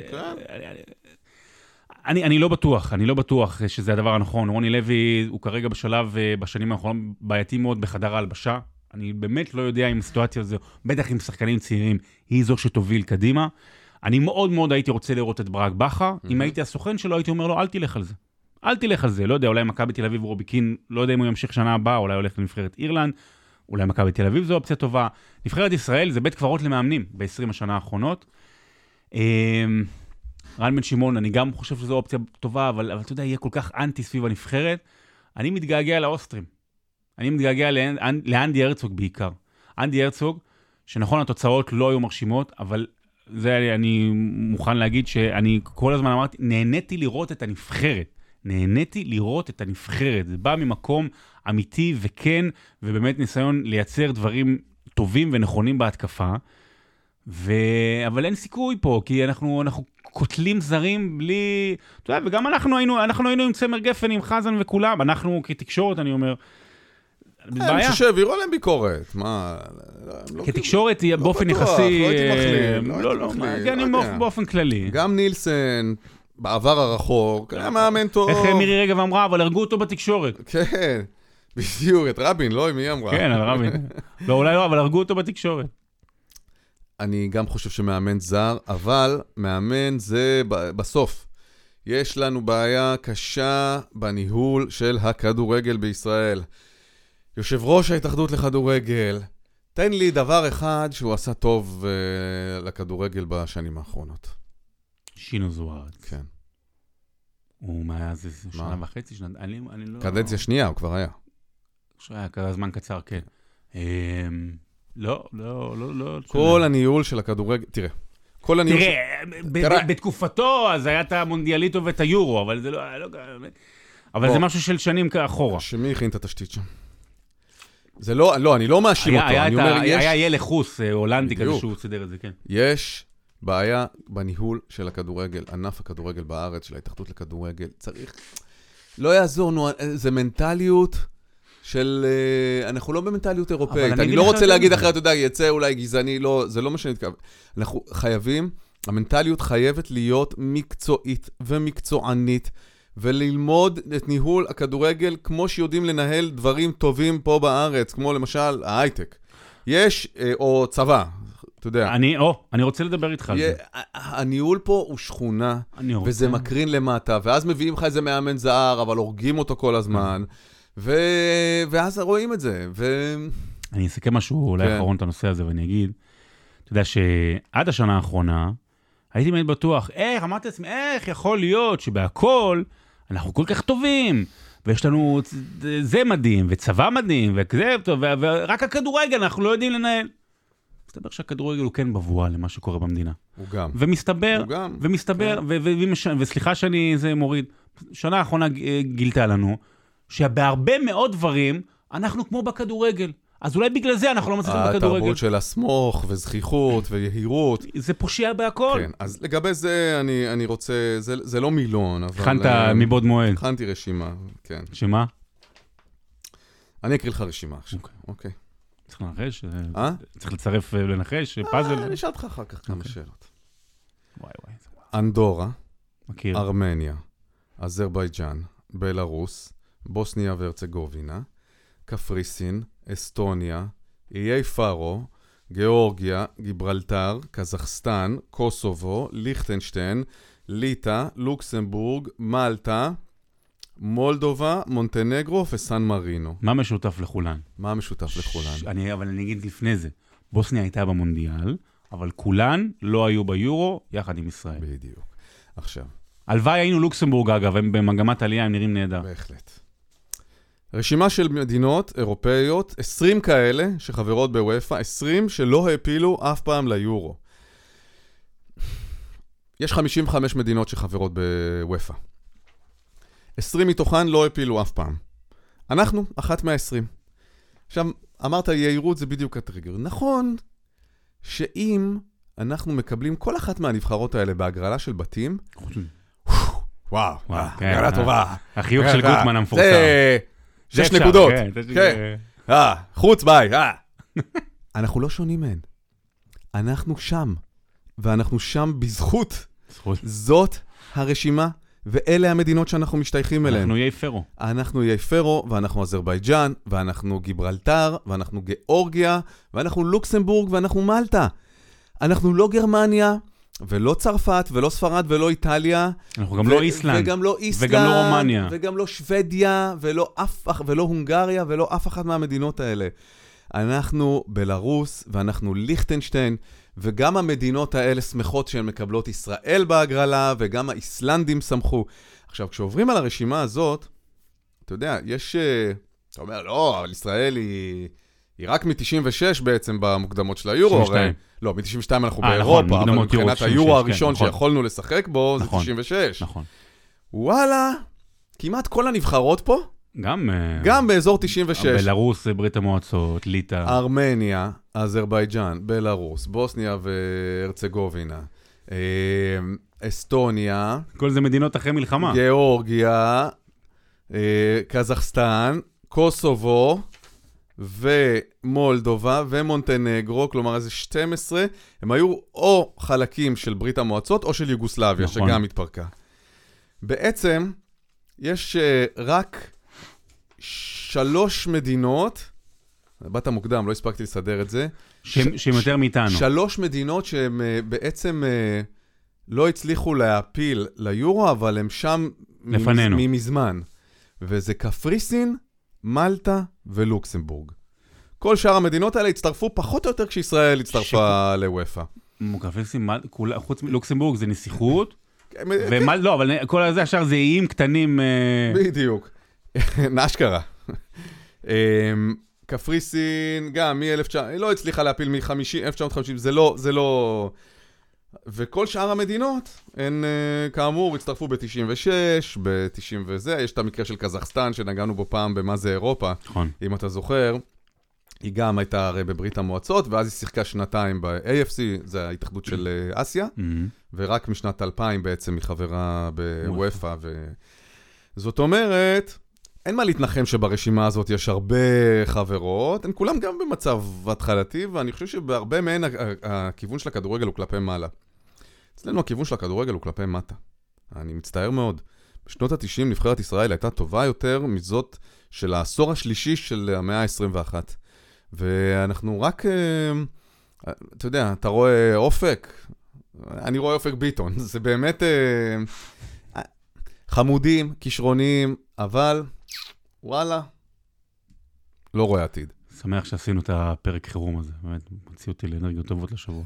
אני, אני לא בטוח, אני לא בטוח שזה הדבר הנכון. רוני לוי הוא כרגע בשלב, בשנים האחרונות, בעייתי מאוד בחדר ההלבשה. אני באמת לא יודע אם הסיטואציה הזו, בטח עם שחקנים צעירים, היא זו שתוביל קדימה. אני מאוד מאוד הייתי רוצה לראות את ברק בכר. Mm-hmm. אם הייתי הסוכן שלו, הייתי אומר לו, אל תלך על זה. אל תלך על זה. לא יודע, אולי מכבי תל אביב ורוביקין, לא יודע אם הוא ימשיך שנה הבאה, אולי הולך לנבחרת אירלנד, אולי מכבי תל אביב זו אופציה טובה. נבחרת ישראל זה בית קברות למאמנים ב-עשרים השנה האחרונות. רן בן שמעון, אני גם חושב שזו אופציה טובה, אבל, אבל אתה יודע, יהיה כל כך אנטי סביב הנבחרת. אני מתגעגע לאוסטרים. אני מתגעגע לאנ, לאנדי הרצוג בעיקר. אנדי הרצוג, שנכון התוצאות לא היו מרשימות, אבל זה אני מוכן להגיד שאני כל הזמן אמרתי, נהניתי לראות את הנבחרת. נהניתי לראות את הנבחרת. זה בא ממקום אמיתי וכן, ובאמת ניסיון לייצר דברים טובים ונכונים בהתקפה. ו... אבל אין סיכוי פה, כי אנחנו, אנחנו קוטלים זרים בלי... אתה יודע, וגם אנחנו היינו, אנחנו היינו עם צמר גפן, עם חזן וכולם. אנחנו כתקשורת, אני אומר... אני חושב שהעבירו עליהם ביקורת, מה... כתקשורת באופן יחסי... לא הייתי מכליל, לא, לא, אני באופן כללי. גם נילסן, בעבר הרחוק, היה מאמן טוב. איך מירי רגב אמרה, אבל הרגו אותו בתקשורת. כן, בדיוק, את רבין, לא, מי אמרה? כן, על רבין. לא, אולי לא, אבל הרגו אותו בתקשורת. אני גם חושב שמאמן זר, אבל מאמן זה בסוף. יש לנו בעיה קשה בניהול של הכדורגל בישראל. יושב ראש ההתאחדות לכדורגל, תן לי דבר אחד שהוא עשה טוב uh, לכדורגל בשנים האחרונות. שינו זוארץ. כן. הוא מה זה שנה וחצי, שנה, אני, אני לא... קדנציה שנייה, הוא כבר היה. שהיה כזה זמן קצר, כן. לא, לא, לא, לא. כל הניהול של הכדורגל, תראה. כל הניהול תראה, בתקופתו, אז היה את המונדיאליטו ואת היורו, אבל זה לא... אבל זה משהו של שנים אחורה. שמי הכין את התשתית שם? זה לא, לא, אני לא מאשים אותו. אני אומר, יש... היה ילך חוס, הולנדי כזה שהוא סידר את זה, כן. יש בעיה בניהול של הכדורגל, ענף הכדורגל בארץ, של ההתאחדות לכדורגל. צריך... לא יעזור, נו, זה מנטליות של... אנחנו לא במנטליות אירופאית. אני לא רוצה להגיד אחרי, אתה יודע, יצא אולי גזעני, לא, זה לא מה שנתכוון. אנחנו חייבים, המנטליות חייבת להיות מקצועית ומקצוענית, וללמוד את ניהול הכדורגל כמו שיודעים לנהל דברים טובים פה בארץ, כמו למשל ההייטק. יש, או צבא, אתה יודע. אני, או, אני רוצה לדבר איתך על זה. הניהול פה הוא שכונה, וזה מקרין למטה, ואז מביאים לך איזה מאמן זהר, אבל הורגים אותו כל הזמן, ואז רואים את זה. אני אסכם משהו אולי אחרון את הנושא הזה, ואני אגיד, אתה יודע שעד השנה האחרונה, הייתי מאוד בטוח, איך, אמרתי לעצמי, איך יכול להיות שבהכל אנחנו כל כך טובים, ויש לנו זה מדהים, וצבא מדהים, וכזה טוב, ורק הכדורגל אנחנו לא יודעים לנהל. מסתבר שהכדורגל הוא כן בבואה למה שקורה במדינה. הוא גם. ומסתבר, הוא גם. ומסתבר, וסליחה שאני זה מוריד, שנה האחרונה גילתה לנו, שבהרבה מאוד דברים אנחנו כמו בכדורגל. אז אולי בגלל זה אנחנו לא מצליחים בכדורגל. התרבות של הסמוך וזכיחות ויהירות. זה פושע בהכל. כן, אז לגבי זה אני, אני רוצה, זה, זה לא מילון, אבל... הכנת מבעוד מועד. הכנתי רשימה, כן. שמה? אני אקריא לך רשימה עכשיו, אוקיי. צריך לנחש? אה? צריך לצרף ולנחש? פאזל? אני אשאל אותך אחר כך כמה שאלות. וואי וואי. אנדורה, מכיר. ארמניה, אזרבייג'אן, בלרוס, בוסניה והרצגובינה, קפריסין, אסטוניה, איי פארו, גיאורגיה, גיברלטר, קזחסטן, קוסובו, ליכטנשטיין, ליטא, לוקסמבורג, מלטה, מולדובה, מונטנגרו וסן מרינו. מה משותף לכולן? מה משותף לכולן? אני, אבל אני אגיד לפני זה, בוסניה הייתה במונדיאל, אבל כולן לא היו ביורו יחד עם ישראל. בדיוק. עכשיו. הלוואי היינו לוקסמבורג אגב, הם במגמת עלייה, הם נראים נהדר. בהחלט. רשימה של מדינות אירופאיות, עשרים כאלה שחברות בוופא, עשרים שלא הפילו אף פעם ליורו. יש חמישים וחמש מדינות שחברות בוופא. עשרים מתוכן לא הפילו אף פעם. אנחנו, אחת מהעשרים. עכשיו, אמרת, יהירות זה בדיוק הטריגר. נכון שאם אנחנו מקבלים כל אחת מהנבחרות האלה בהגרלה של בתים, וואו, הגרלה טובה. החיוך של גוטמן המפורסם. זה שש נקודות. אה, חוץ ביי, אה. אנחנו לא שונים מהן. אנחנו שם, ואנחנו שם בזכות. זאת הרשימה, ואלה המדינות שאנחנו משתייכים אליהן. אנחנו איי פרו. אנחנו איי פרו, ואנחנו אזרבייג'אן, ואנחנו גיברלטר, ואנחנו גיאורגיה, ואנחנו לוקסמבורג, ואנחנו מלטה. אנחנו לא גרמניה, ולא צרפת, ולא ספרד, ולא איטליה. אנחנו גם לא איסלנד. וגם לא איסלנד. וגם לא רומניה. וגם לא שוודיה, ולא אף, ולא הונגריה, ולא אף אחת מהמדינות האלה. אנחנו בלרוס, ואנחנו ליכטנשטיין, וגם המדינות האלה שמחות שהן מקבלות ישראל בהגרלה, וגם האיסלנדים שמחו. עכשיו, כשעוברים על הרשימה הזאת, אתה יודע, יש... אתה אומר, לא, אבל ישראל היא... היא רק מ-תשעים ושש בעצם במוקדמות של היורו. תשעים ושתיים. לא, מ-תשעים ושתיים אנחנו באירופה, אבל מבחינת היורו הראשון שיכולנו לשחק בו, זה תשעים ושש. נכון. וואלה, כמעט כל הנבחרות פה, גם... גם באזור תשעים ושש. בלרוס, ברית המועצות, ליטא. ארמניה, אזרבייג'אן, בלרוס, בוסניה והרצגובינה, אסטוניה. כל זה מדינות אחרי מלחמה. גיאורגיה, קזחסטן, קוסובו, ומולדובה ומונטנגרו, כלומר איזה שתים עשרה, הם היו או חלקים של ברית המועצות או של יוגוסלביה, נכון. שגם התפרקה. בעצם, יש רק שלוש מדינות, באת מוקדם, לא הספקתי לסדר את זה. שהם יותר מאיתנו. שלוש מדינות שהם בעצם לא הצליחו להפיל ליורו, אבל הם שם לפנינו. ממזמן. וזה קפריסין, מלטה ולוקסמבורג. כל שאר המדינות האלה הצטרפו פחות או יותר כשישראל הצטרפה לוופא. קפריסין, חוץ מלוקסמבורג זה נסיכות, לא, אבל כל הזה השאר זה איים קטנים. בדיוק. נשקרה. קפריסין, גם מ-אלף תשע מאות, היא לא הצליחה להפיל מ-אלף תשע מאות וחמישים, זה לא, זה לא... וכל שאר המדינות, הן כאמור הצטרפו ב-תשעים ושש, ב-תשעים וזה, יש את המקרה של קזחסטן, שנגענו בו פעם במה זה אירופה, נכון. אם אתה זוכר, היא גם הייתה הרי בברית המועצות, ואז היא שיחקה שנתיים ב-איי אף סי, זה ההתאחדות של אסיה, ורק משנת אלפיים בעצם היא חברה בוופא, וזאת אומרת... אין מה להתנחם שברשימה הזאת יש הרבה חברות, הן כולם גם במצב התחלתי, ואני חושב שבהרבה מהן הכיוון של הכדורגל הוא כלפי מעלה. אצלנו הכיוון של הכדורגל הוא כלפי מטה. אני מצטער מאוד. בשנות ה-תשעים נבחרת ישראל הייתה טובה יותר מזאת של העשור השלישי של המאה ה-עשרים ואחת. ואנחנו רק, אתה יודע, אתה רואה אופק, אני רואה אופק ביטון, זה באמת חמודים, כישרוניים, אבל... וואלה, לא רואה עתיד. שמח שעשינו את הפרק חירום הזה, באמת, מוציא אותי לאנרגיות טובות לשבוע.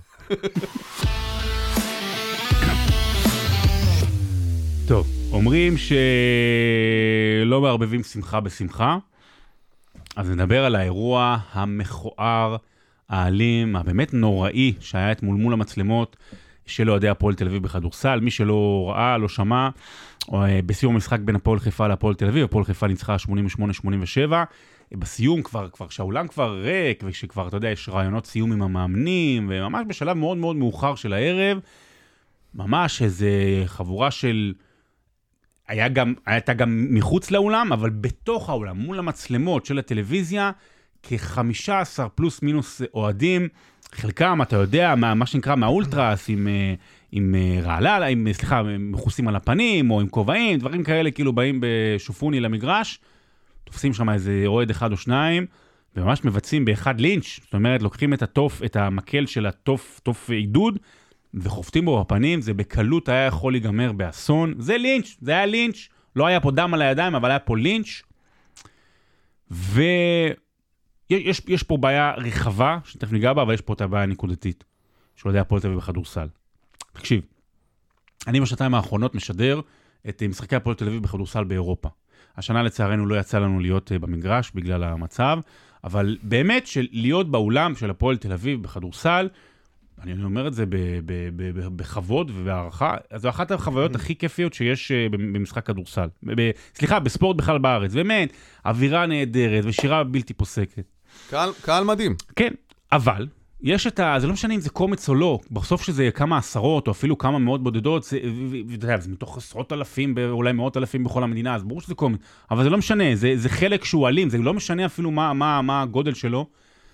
טוב, אומרים שלא מערבבים שמחה בשמחה, אז נדבר על האירוע המכוער, האלים, הבאמת נוראי, שהיה את מול מול המצלמות של אוהדי הפועל תל אביב בכדורסל, מי שלא ראה, לא שמע, בסיום המשחק בין הפועל חיפה להפועל תל אביב, הפועל חיפה ניצחה שמונים ושמונה שמונים ושבע, בסיום כבר, כבר שהאולם כבר ריק, ושכבר, אתה יודע, יש רעיונות סיום עם המאמנים, וממש בשלב מאוד מאוד מאוחר של הערב, ממש איזו חבורה של, היה גם, הייתה גם מחוץ לאולם, אבל בתוך האולם, מול המצלמות של הטלוויזיה, כ-חמישה עשר פלוס מינוס אוהדים, חלקם, אתה יודע, מה, מה שנקרא מהאולטרס, עם, עם רעלה, עם, סליחה, מחוסים על הפנים, או עם כובעים, דברים כאלה, כאילו באים בשופוני למגרש, תופסים שם איזה אוהד אחד או שניים, וממש מבצעים באחד לינץ', זאת אומרת, לוקחים את התוף, את המקל של התוף, תוף עידוד, וחופטים בו בפנים, זה בקלות היה יכול להיגמר באסון, זה לינץ', זה היה לינץ', לא היה פה דם על הידיים, אבל היה פה לינץ', ו... יש, יש פה בעיה רחבה, שתכף ניגע בה, אבל יש פה את הבעיה הנקודתית, של אוהדי הפועל תל אביב בכדורסל. תקשיב, אני בשנתיים האחרונות משדר את משחקי הפועל תל אביב בכדורסל באירופה. השנה לצערנו לא יצא לנו להיות במגרש בגלל המצב, אבל באמת של להיות באולם של הפועל תל אביב בכדורסל, אני אומר את זה ב- ב- ב- בכבוד ובהערכה, זו אחת החוויות הכי כיפיות שיש במשחק כדורסל. ב- סליחה, בספורט בכלל בארץ. באמת, אווירה נהדרת ושירה בלתי פוסקת. קהל, קהל מדהים. כן, אבל יש את ה... זה לא משנה אם זה קומץ או לא, בסוף שזה כמה עשרות או אפילו כמה מאות בודדות, זה, ואתה יודע, זה מתוך עשרות אלפים, אולי מאות אלפים בכל המדינה, אז ברור שזה קומץ. אבל זה לא משנה, זה, זה חלק שהוא אלים, זה לא משנה אפילו מה, מה, מה הגודל שלו.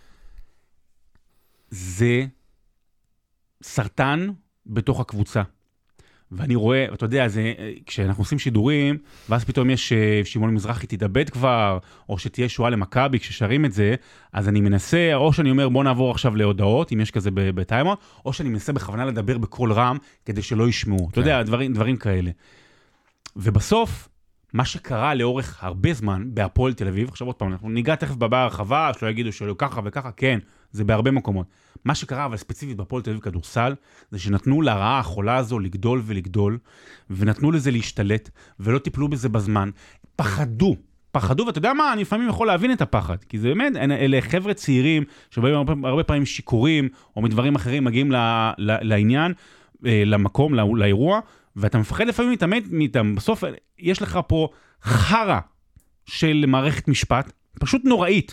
זה סרטן בתוך הקבוצה. ואני רואה, אתה יודע, זה, כשאנחנו עושים שידורים, ואז פתאום יש שמעון מזרחי תתאבד כבר, או שתהיה שואה למכבי כששרים את זה, אז אני מנסה, או שאני אומר, בוא נעבור עכשיו להודעות, אם יש כזה בטיימות, או שאני מנסה בכוונה לדבר בכל רם, כדי שלא ישמעו. כן. אתה יודע, דברים, דברים כאלה. ובסוף, מה שקרה לאורך הרבה זמן, בהפועל תל אביב, עכשיו עוד פעם, אנחנו ניגע תכף בבעיה הרחבה, שלא יגידו שלא ככה וככה, כן, זה בהרבה מקומות. מה שקרה, אבל ספציפית בהפועל תל אביב כדורסל, זה שנתנו לרעה החולה הזו לגדול ולגדול, ונתנו לזה להשתלט, ולא טיפלו בזה בזמן. פחדו, פחדו, ואתה יודע מה, אני לפעמים יכול להבין את הפחד, כי זה באמת, אלה חבר'ה צעירים, שבאים הרבה, הרבה פעמים שיקורים, או מדברים אחרים, מגיעים ל, ל, לעניין, למקום, לא, לאירוע, ואתה מפחד לפעמים להתעמת מאיתם. בסוף יש לך פה חרה של מערכת משפט, פשוט נוראית,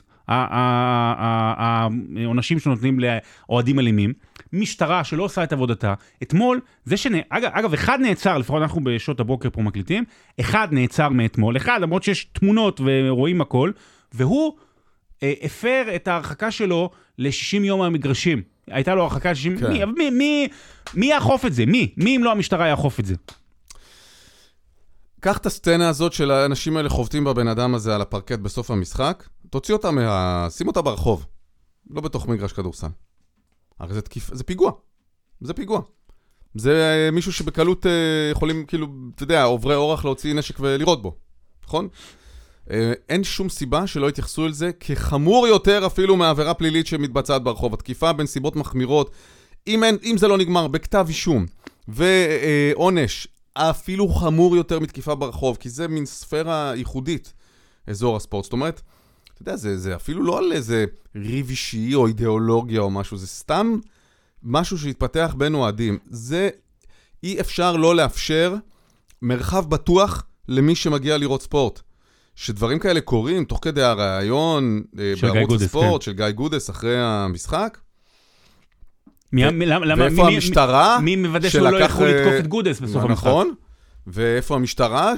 העונשים שנותנים לאוהדים אלימים, משטרה שלא עושה את עבודתה. אתמול, זה שנ... אגב, אגב, אחד נעצר, לפחות אנחנו בשעות הבוקר פה מקליטים, אחד נעצר מאתמול, אחד, למרות שיש תמונות ורואים הכל, והוא אה, הפר את ההרחקה שלו ל-שישים יום מהמגרשים. הייתה לו הרחקה ל-שישים... כן. מי, מי, מי, מי יאכוף את זה? מי? מי אם לא המשטרה יאכוף את זה? קח את הסצנה הזאת של האנשים האלה חובטים בבן אדם הזה על הפרקט בסוף המשחק, תוציא אותה מה... שים אותה ברחוב, לא בתוך מגרש כדורסל. הרי זה תקיף, זה פיגוע. זה פיגוע. זה מישהו שבקלות יכולים, כאילו, אתה יודע, עוברי אורח להוציא נשק ולראות בו. נכון? אין שום סיבה שלא יתייחסו אל זה כחמור יותר אפילו מהעבירה פלילית שמתבצעת ברחוב. התקיפה בין סיבות מחמירות, אם, אין, אם זה לא נגמר בכתב אישום ועונש, אפילו חמור יותר מתקיפה ברחוב, כי זה מין ספירה ייחודית, אזור הספורט. זאת אומרת, אתה יודע, זה, זה אפילו לא על איזה ריב אישי או אידיאולוגיה או משהו, זה סתם משהו שהתפתח בין אוהדים. זה אי אפשר לא לאפשר מרחב בטוח למי שמגיע לראות ספורט. שדברים כאלה קורים תוך כדי הרעיון בערוץ הספורט של גיא גודס אחרי המשחק. ואיפה המשטרה מי מוודא שהוא לא יכול לתקוף את גודס בסוף המשחק. נכון. ואיפה המשטרה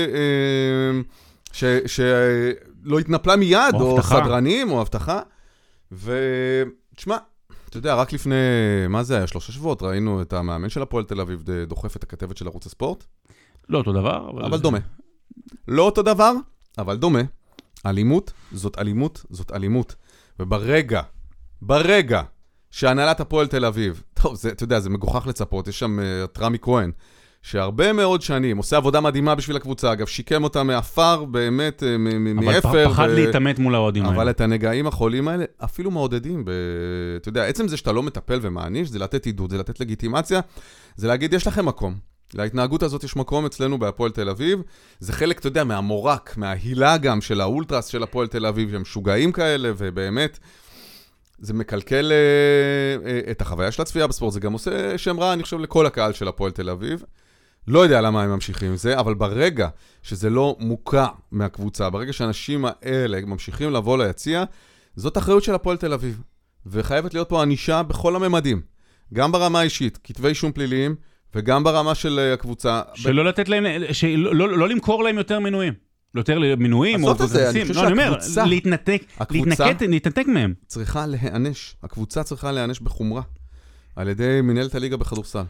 שלא התנפלה מיד, או סדרנים, או הבטחה. ותשמע, אתה יודע, רק לפני, מה זה היה, שלושה שבועות, ראינו את המאמן של הפועל תל אביב דוחף את הכתבת של ערוץ הספורט. לא אותו דבר, אבל דומה. לא אותו דבר, אבל דומה. אלימות, זאת אלימות, זאת אלימות. וברגע, ברגע שהנהלת הפועל תל אביב, טוב, זה, אתה יודע, זה מגוחך לצפות, יש שם את רמי כהן, שהרבה מאוד שנים, עושה עבודה מדהימה בשביל הקבוצה, אגב, שיקם אותה מאפר, באמת, מאפר. אבל פחד להתאמת מול האוהדים האלה. אבל את הנגעים החולים האלה, אפילו מעודדים. אתה יודע, עצם זה שאתה לא מטפל ומעניש, זה לתת עידוד, זה לתת לגיטימציה, זה להגיד, יש לכם מקום. להתנהגות הזאת יש מקום אצלנו בהפועל תל אביב, זה חלק, אתה יודע, מהמורק, מההילה גם של האולטרס של הפועל תל אביב, שהם משוגעים כאלה, ובאמת, זה מקלקל את החוויה של הצפייה בספורט, זה גם עושה שם רע, אני חושב, לכל הקהל של הפועל תל אביב. לא יודע למה הם ממשיכים עם זה, אבל ברגע שזה לא מוקע מהקבוצה, ברגע שאנשים האלה ממשיכים לבוא ליציע, זאת אחריות של הפועל תל אביב, וחייבת להיות פה ענישה בכל הממדים, גם ברמה האישית, כתבי אישום פליליים, וגם ברמה של הקבוצה. שלא לתת להם, שלא, לא, לא למכור להם יותר מנויים. יותר מנויים או כרטיסים. לא, אני אומר, להתנתק, להתנתק, להתנתק מהם. צריכה להיענש. הקבוצה צריכה להיענש בחומרה. על ידי מנהלת הליגה בכדורסל.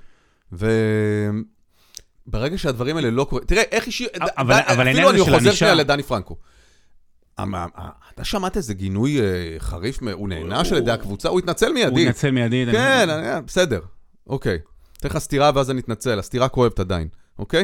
וברגע שהדברים האלה לא קורה, תראה, איך אישי, אפילו אני חוזר שנייה לדני פרנקו. אתה שמעת איזה גינוי חריף, הוא נענש על ידי הקבוצה, הוא התנצל מיידית. הוא התנצל מיידית. כן, בסדר. אוקיי. תן לך סתירה ואז אני אתנצל, הסתירה כואבת עדיין, אוקיי?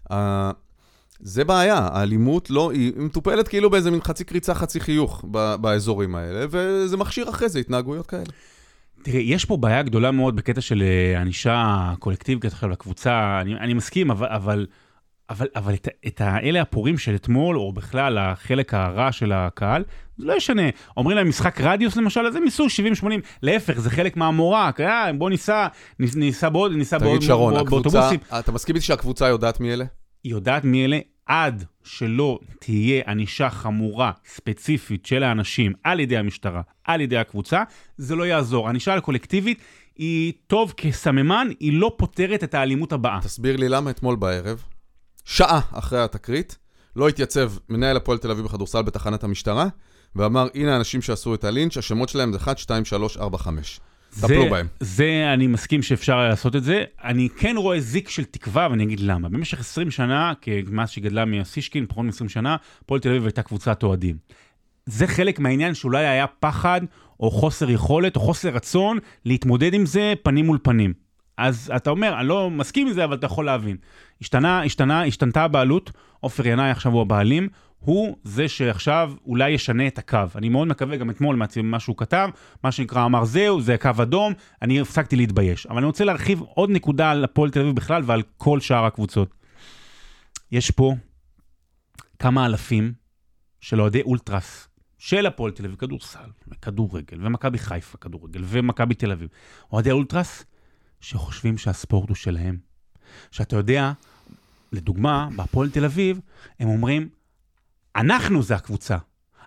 זה בעיה, האלימות לא, היא מטופלת כאילו באיזה מין חצי קריצה, חצי חיוך באזורים האלה, וזה מכשיר אחרי זה, התנהגויות כאלה. תראה, יש פה בעיה גדולה מאוד בקטע של ענישה קולקטיבית עכשיו לקבוצה, אני, אני מסכים, אבל, אבל, אבל, אבל את, את האלה הפורים של אתמול, או בכלל החלק הרע של הקהל, זה לא ישנה. אומרים להם משחק רדיוס למשל, אז הם ניסו שבעים שמונים, להפך, זה חלק מהמורק, אה, בוא ניסה, ניסה בעוד, ניסה תגיד שרון, הקבוצה, אתה מסכים איתי שהקבוצה יודעת מי אלה? היא יודעת מי אלה, עד שלא תהיה ענישה חמורה ספציפית של האנשים על ידי המשטרה, על ידי הקבוצה, זה לא יעזור. הענישה הקולקטיבית היא טוב כסממן, היא לא פותרת את האלימות הבאה. תסביר לי למה אתמול בערב, שעה אחרי התקרית, לא התייצב מנהל הפועל תל אביב בכדורסל בתחנת המשטרה, ואמר, הנה האנשים שעשו את הלינץ', השמות שלהם זה אחת, שתיים, שלוש, ארבע, חמש. טפלו בהם. זה, אני מסכים שאפשר לעשות את זה. אני כן רואה זיק של תקווה, ואני אגיד למה. במשך עשרים שנה, כמאז שגדלה מהסישקין, פחות מ-עשרים שנה, הפועל תל אביב הייתה קבוצת אוהדים. זה חלק מהעניין שאולי היה פחד, או חוסר יכולת, או חוסר רצון, להתמודד עם זה פנים מול פנים. אז אתה אומר, אני לא מסכים עם זה, אבל אתה יכול להבין. השתנה, השתנה, השתנתה הבעלות, עופר ינאי עכשיו הוא הבעלים, הוא זה שעכשיו אולי ישנה את הקו. אני מאוד מקווה, גם אתמול מה שהוא כתב, מה שנקרא אמר זהו, זה קו אדום, אני הפסקתי להתבייש. אבל אני רוצה להרחיב עוד נקודה על הפועל תל אביב בכלל ועל כל שאר הקבוצות. יש פה כמה אלפים של אוהדי אולטרס, של הפועל תל אביב, כדורסל, כדורגל, ומכבי חיפה כדורגל, ומכבי תל אביב. אוהדי אולטרס שחושבים שהספורט הוא שלהם. שאתה יודע, לדוגמה, בהפועל תל אביב, הם אומרים, אנחנו זה הקבוצה.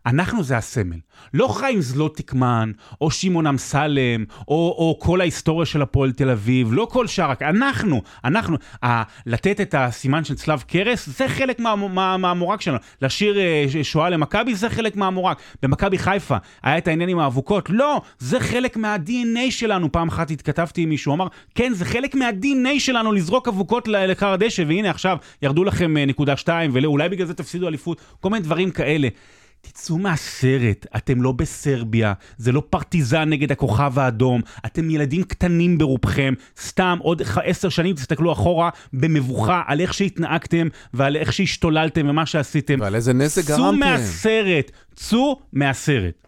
אנחנו זה הסמל. לא חיים זלוטיקמן, או שמעון אמסלם, או, או כל ההיסטוריה של הפועל תל אביב, לא כל שאר, אנחנו, אנחנו, ה, לתת את הסימן של צלב קרס, זה חלק מה, מה, מהמורג שלנו. לשיר שואה למכבי, זה חלק מהמורג. במכבי חיפה, היה את העניין עם האבוקות, לא, זה חלק מה-די אן איי שלנו. פעם אחת התכתבתי עם מישהו, אמר, כן, זה חלק מה-די אן איי שלנו לזרוק אבוקות לקר הדשא, והנה עכשיו ירדו לכם נקודה שתיים, ואולי בגלל זה תפסידו אליפות, כל מיני דברים כאלה. תצאו מהסרט, אתם לא בסרביה, זה לא פרטיזן נגד הכוכב האדום, אתם ילדים קטנים ברובכם, סתם עוד עשר שנים תסתכלו אחורה במבוכה על איך שהתנהגתם ועל איך שהשתוללתם ומה שעשיתם. ועל איזה נזק גרמתם. צאו מהסרט, צאו מהסרט.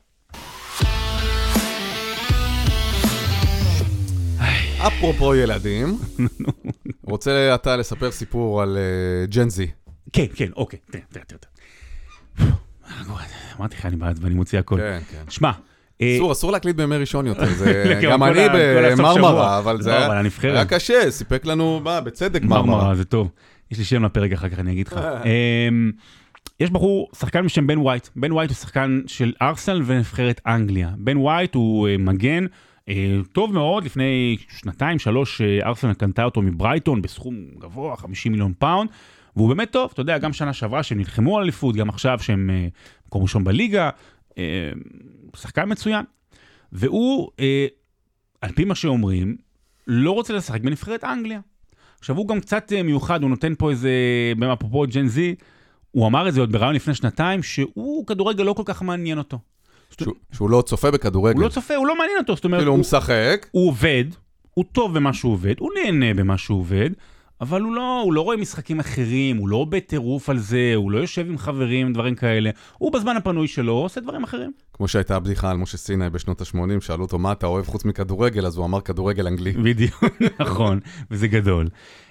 אפרופו ילדים, רוצה אתה לספר סיפור על ג'נזי. כן, כן, אוקיי, תראה, תראה, תראה. אמרתי לך, אני בעד ואני מוציא הכל. כן, כן. שמע. אסור, אסור להקליט בימי ראשון יותר. גם אני במרמרה, אבל זה היה קשה, סיפק לנו, בצדק מרמרה. מרמרה, זה טוב. יש לי שם לפרק אחר כך, אני אגיד לך. יש בחור, שחקן בשם בן ווייט. בן ווייט הוא שחקן של ארסנל ונבחרת אנגליה. בן ווייט הוא מגן טוב מאוד, לפני שנתיים, שלוש, ארסנל קנתה אותו מברייטון בסכום גבוה, חמישים מיליון פאונד. והוא באמת טוב, אתה יודע, גם שנה שעברה שהם נלחמו על אליפות, גם עכשיו שהם מקום ראשון בליגה, שחקן מצוין. והוא, על פי מה שאומרים, לא רוצה לשחק בנבחרת אנגליה. עכשיו הוא גם קצת מיוחד, הוא נותן פה איזה, אפרופו ג'ן זי, הוא אמר את זה עוד ברעיון לפני שנתיים, שהוא כדורגל לא כל כך מעניין אותו. שהוא, שהוא לא צופה בכדורגל. הוא לא צופה, הוא לא מעניין אותו. זאת אומרת, כאילו הוא משחק. הוא עובד, הוא טוב במה שהוא עובד, הוא נהנה במה שהוא עובד, אבל הוא לא, הוא לא רואה משחקים אחרים, הוא לא בטירוף על זה, הוא לא יושב עם חברים, דברים כאלה. הוא בזמן הפנוי שלו עושה דברים אחרים. כמו שהייתה הבדיחה על משה סיני בשנות ה-שמונים, שאלו אותו מה אתה אוהב חוץ מכדורגל, אז הוא אמר כדורגל אנגלי. בדיוק, נכון, וזה גדול.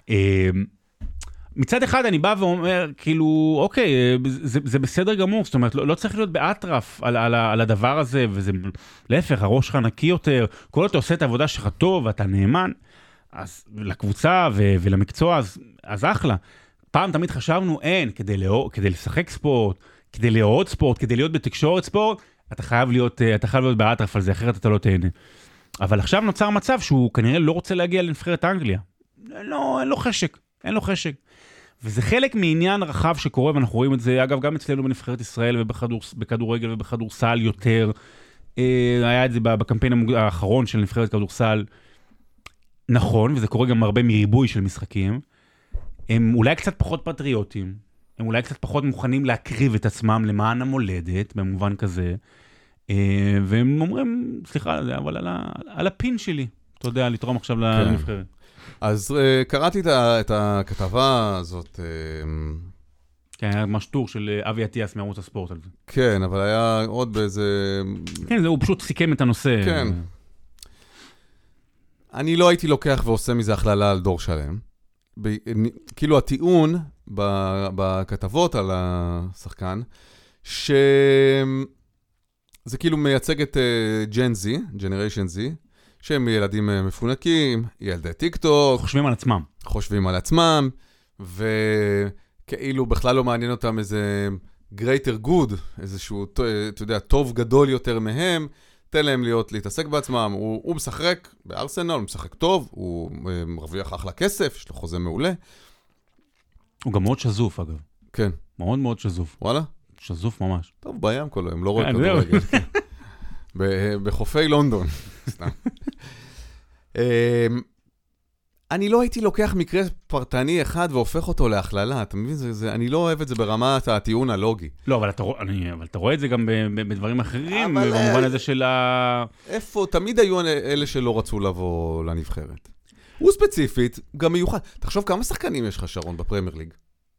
מצד אחד אני בא ואומר, כאילו, אוקיי, זה, זה בסדר גמור, זאת אומרת, לא, לא צריך להיות באטרף על, על, על הדבר הזה, וזה להפך, הראש שלך נקי יותר, כל אתה עושה את העבודה שלך טוב, ואתה נאמן, אז לקבוצה ו- ולמקצוע, אז, אז אחלה. פעם תמיד חשבנו, אין, כדי, לא, כדי לשחק ספורט, כדי לראות ספורט, כדי להיות בתקשורת ספורט, אתה חייב להיות, אתה חייב להיות באטרף על זה, אחרת אתה לא תהנה. אבל עכשיו נוצר מצב שהוא כנראה לא רוצה להגיע לנבחרת אנגליה. לא, אין לו חשק, אין לו חשק. וזה חלק מעניין רחב שקורה, ואנחנו רואים את זה, אגב, גם אצלנו בנבחרת ישראל ובכדורגל ובכדורסל יותר. היה את זה בקמפיין האחרון של נבחרת כדורסל. נכון, וזה קורה גם הרבה מריבוי של משחקים. הם אולי קצת פחות פטריוטים, הם אולי קצת פחות מוכנים להקריב את עצמם למען המולדת, במובן כזה. והם אומרים, סליחה, אבל על, ה, על הפין שלי, אתה יודע, לתרום עכשיו כן. לנבחרת. אז uh, קראתי את, ה, את הכתבה הזאת. Uh, כן, היה ממש טור של אבי אטיאס מערוץ הספורט על זה. כן, אבל היה עוד באיזה... כן, זה, הוא פשוט סיכם את הנושא. כן. אני לא הייתי לוקח ועושה מזה הכללה על דור שלם. ב, כאילו הטיעון ב, בכתבות על השחקן, שזה כאילו מייצג את ג'ן זי, ג'נריישן זי, שהם ילדים מפונקים, ילדי טיק-טוק. חושבים על עצמם. חושבים על עצמם, וכאילו בכלל לא מעניין אותם איזה greater good, איזשהו, אתה יודע, טוב גדול יותר מהם, תן להם להיות, להתעסק בעצמם. הוא, הוא משחק בארסנל, הוא משחק טוב, הוא מרוויח אחלה כסף, יש לו חוזה מעולה. הוא גם מאוד שזוף, אגב. כן. מאוד מאוד שזוף. וואלה? שזוף ממש. טוב, בים כל היום, לא רואה כדורגל. בחופי לונדון. סתם. אני לא הייתי לוקח מקרה פרטני אחד והופך אותו להכללה, אתה מבין? זה, זה, אני לא אוהב את זה ברמת הטיעון הלוגי. לא, אבל אתה, אני, אבל אתה רואה את זה גם בדברים אחרים, במובן הזה של ה... איפה? תמיד היו אלה שלא רצו לבוא לנבחרת. הוא ספציפית, גם מיוחד. תחשוב כמה שחקנים יש לך, שרון, בפרמייר ליג?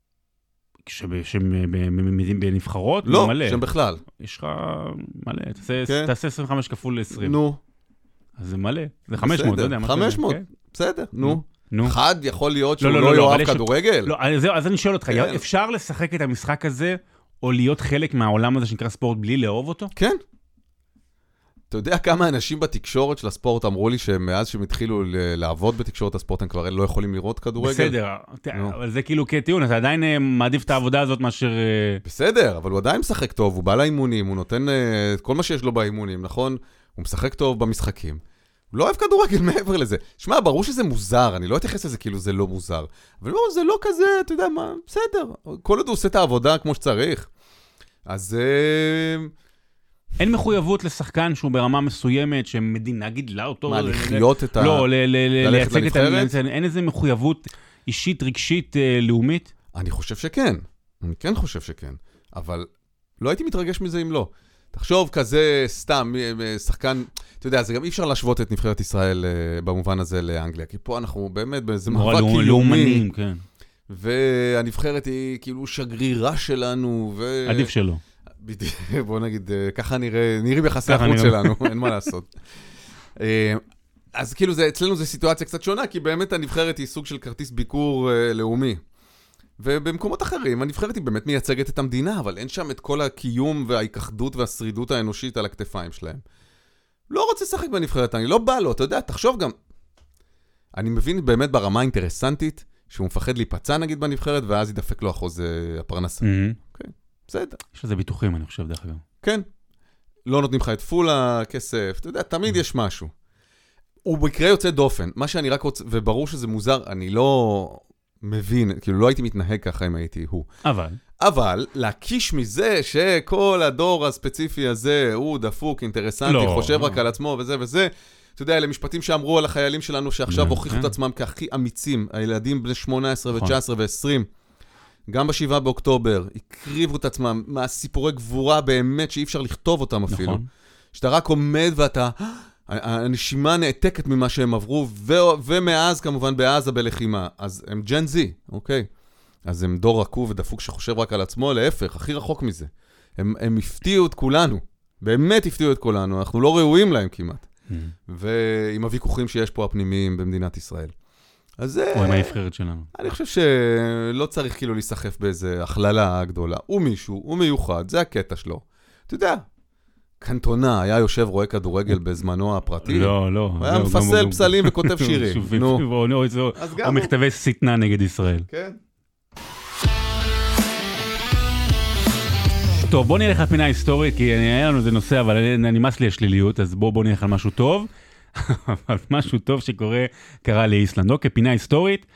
שהם בנבחרות? לא, שהם בכלל. יש לך מלא, תעשה עשרים וחמש כפול עשרים. נו. אז זה מלא, זה חמש מאות, לא יודע. חמש מאות, בסדר, נו. אחד יכול להיות שהוא לא יאהב כדורגל? לא, אז אני שואל אותך, אפשר לשחק את המשחק הזה, או להיות חלק מהעולם הזה שנקרא ספורט בלי לאהוב אותו? כן. אתה יודע כמה אנשים בתקשורת של הספורט אמרו לי שמאז שהם התחילו לעבוד בתקשורת הספורט, הם כבר לא יכולים לראות כדורגל? בסדר, אבל זה כאילו כטיעון, אתה עדיין מעדיף את העבודה הזאת מאשר... בסדר, אבל הוא עדיין משחק טוב, הוא בא לאימונים, הוא נותן את כל מה שיש לו באימונים, נכון? הוא משחק טוב במשחקים. הוא לא אוהב כדורגל מעבר לזה. שמע, ברור שזה מוזר, אני לא אתייחס לזה כאילו זה לא מוזר. אבל לא, זה לא כזה, אתה יודע מה, בסדר. כל עוד הוא עושה את העבודה כמו שצריך. אז... אין מחויבות לשחקן שהוא ברמה מסוימת, שמדינה גידלה אותו... מה, לחיות את ה... לא, לייצג את המדינה. אין איזה מחויבות אישית, רגשית, לאומית? אני חושב שכן. אני כן חושב שכן. אבל לא הייתי מתרגש מזה אם לא. תחשוב כזה סתם, שחקן... אתה יודע, זה גם אי אפשר להשוות את נבחרת ישראל במובן הזה לאנגליה, כי פה אנחנו באמת באיזה מאבק לאומי. כן. והנבחרת היא כאילו שגרירה שלנו. ו... עדיף שלא. בוא נגיד, ככה נראה, נראים יחסי החוץ שלנו, אין מה לעשות. אז כאילו, אצלנו זו סיטואציה קצת שונה, כי באמת הנבחרת היא סוג של כרטיס ביקור לאומי. ובמקומות אחרים, הנבחרת היא באמת מייצגת את המדינה, אבל אין שם את כל הקיום וההיכחדות והשרידות האנושית על הכתפיים שלהם. לא רוצה לשחק בנבחרת, אני לא בא לו, אתה יודע, תחשוב גם. אני מבין באמת ברמה אינטרסנטית, שהוא מפחד להיפצע נגיד בנבחרת, ואז ידפק לו אחוז הפרנסה. אוקיי. בסדר. יש לזה ביטוחים, אני חושב, דרך אגב. כן. לא נותנים לך את פול הכסף, אתה יודע, תמיד יש משהו. הוא בקרה יוצא דופן. מה שאני רק רוצה, וברור שזה מוזר, אני לא מבין, כאילו לא הייתי מתנהג ככה אם הייתי הוא. אבל? אבל, להקיש מזה שכל הדור הספציפי הזה, הוא דפוק, אינטרסנטי, לא, חושב לא. רק על עצמו וזה וזה, אתה יודע, אלה משפטים שאמרו על החיילים שלנו, שעכשיו הוכיחו את עצמם כהכי אמיצים, הילדים בני שמונה עשרה ו-תשע עשרה ו-עשרים, גם בשבעה באוקטובר, הקריבו את עצמם, מהסיפורי גבורה באמת שאי אפשר לכתוב אותם אפילו. נכון. שאתה רק עומד ואתה, הנשימה נעתקת ממה שהם עברו, ו- ומאז כמובן בעזה בלחימה. אז הם ג'ן זי, אוקיי? אז הם דור רקוב ודפוק שחושב רק על עצמו, להפך, הכי רחוק מזה. הם, הם הפתיעו את כולנו, באמת הפתיעו את כולנו, אנחנו לא ראויים להם כמעט. Mm-hmm. ועם הוויכוחים שיש פה הפנימיים במדינת ישראל. אז או עם הנבחרת שלנו. אני חושב שלא צריך כאילו להיסחף באיזה הכללה גדולה. הוא מישהו, הוא מיוחד, זה הקטע שלו. אתה יודע, קנטונה היה יושב רואה כדורגל בזמנו הפרטי. לא, לא. הוא היה מפסל פסלים וכותב שירים. או מכתבי סטנה נגד ישראל. כן. טוב, בוא נלך לפינה היסטורית, כי היה לנו איזה נושא, אבל נמאס לי השליליות, אז בוא בוא נלך על משהו טוב. אבל משהו טוב שקורה, קרה לאיסלנד. אוקיי, פינה היסטורית,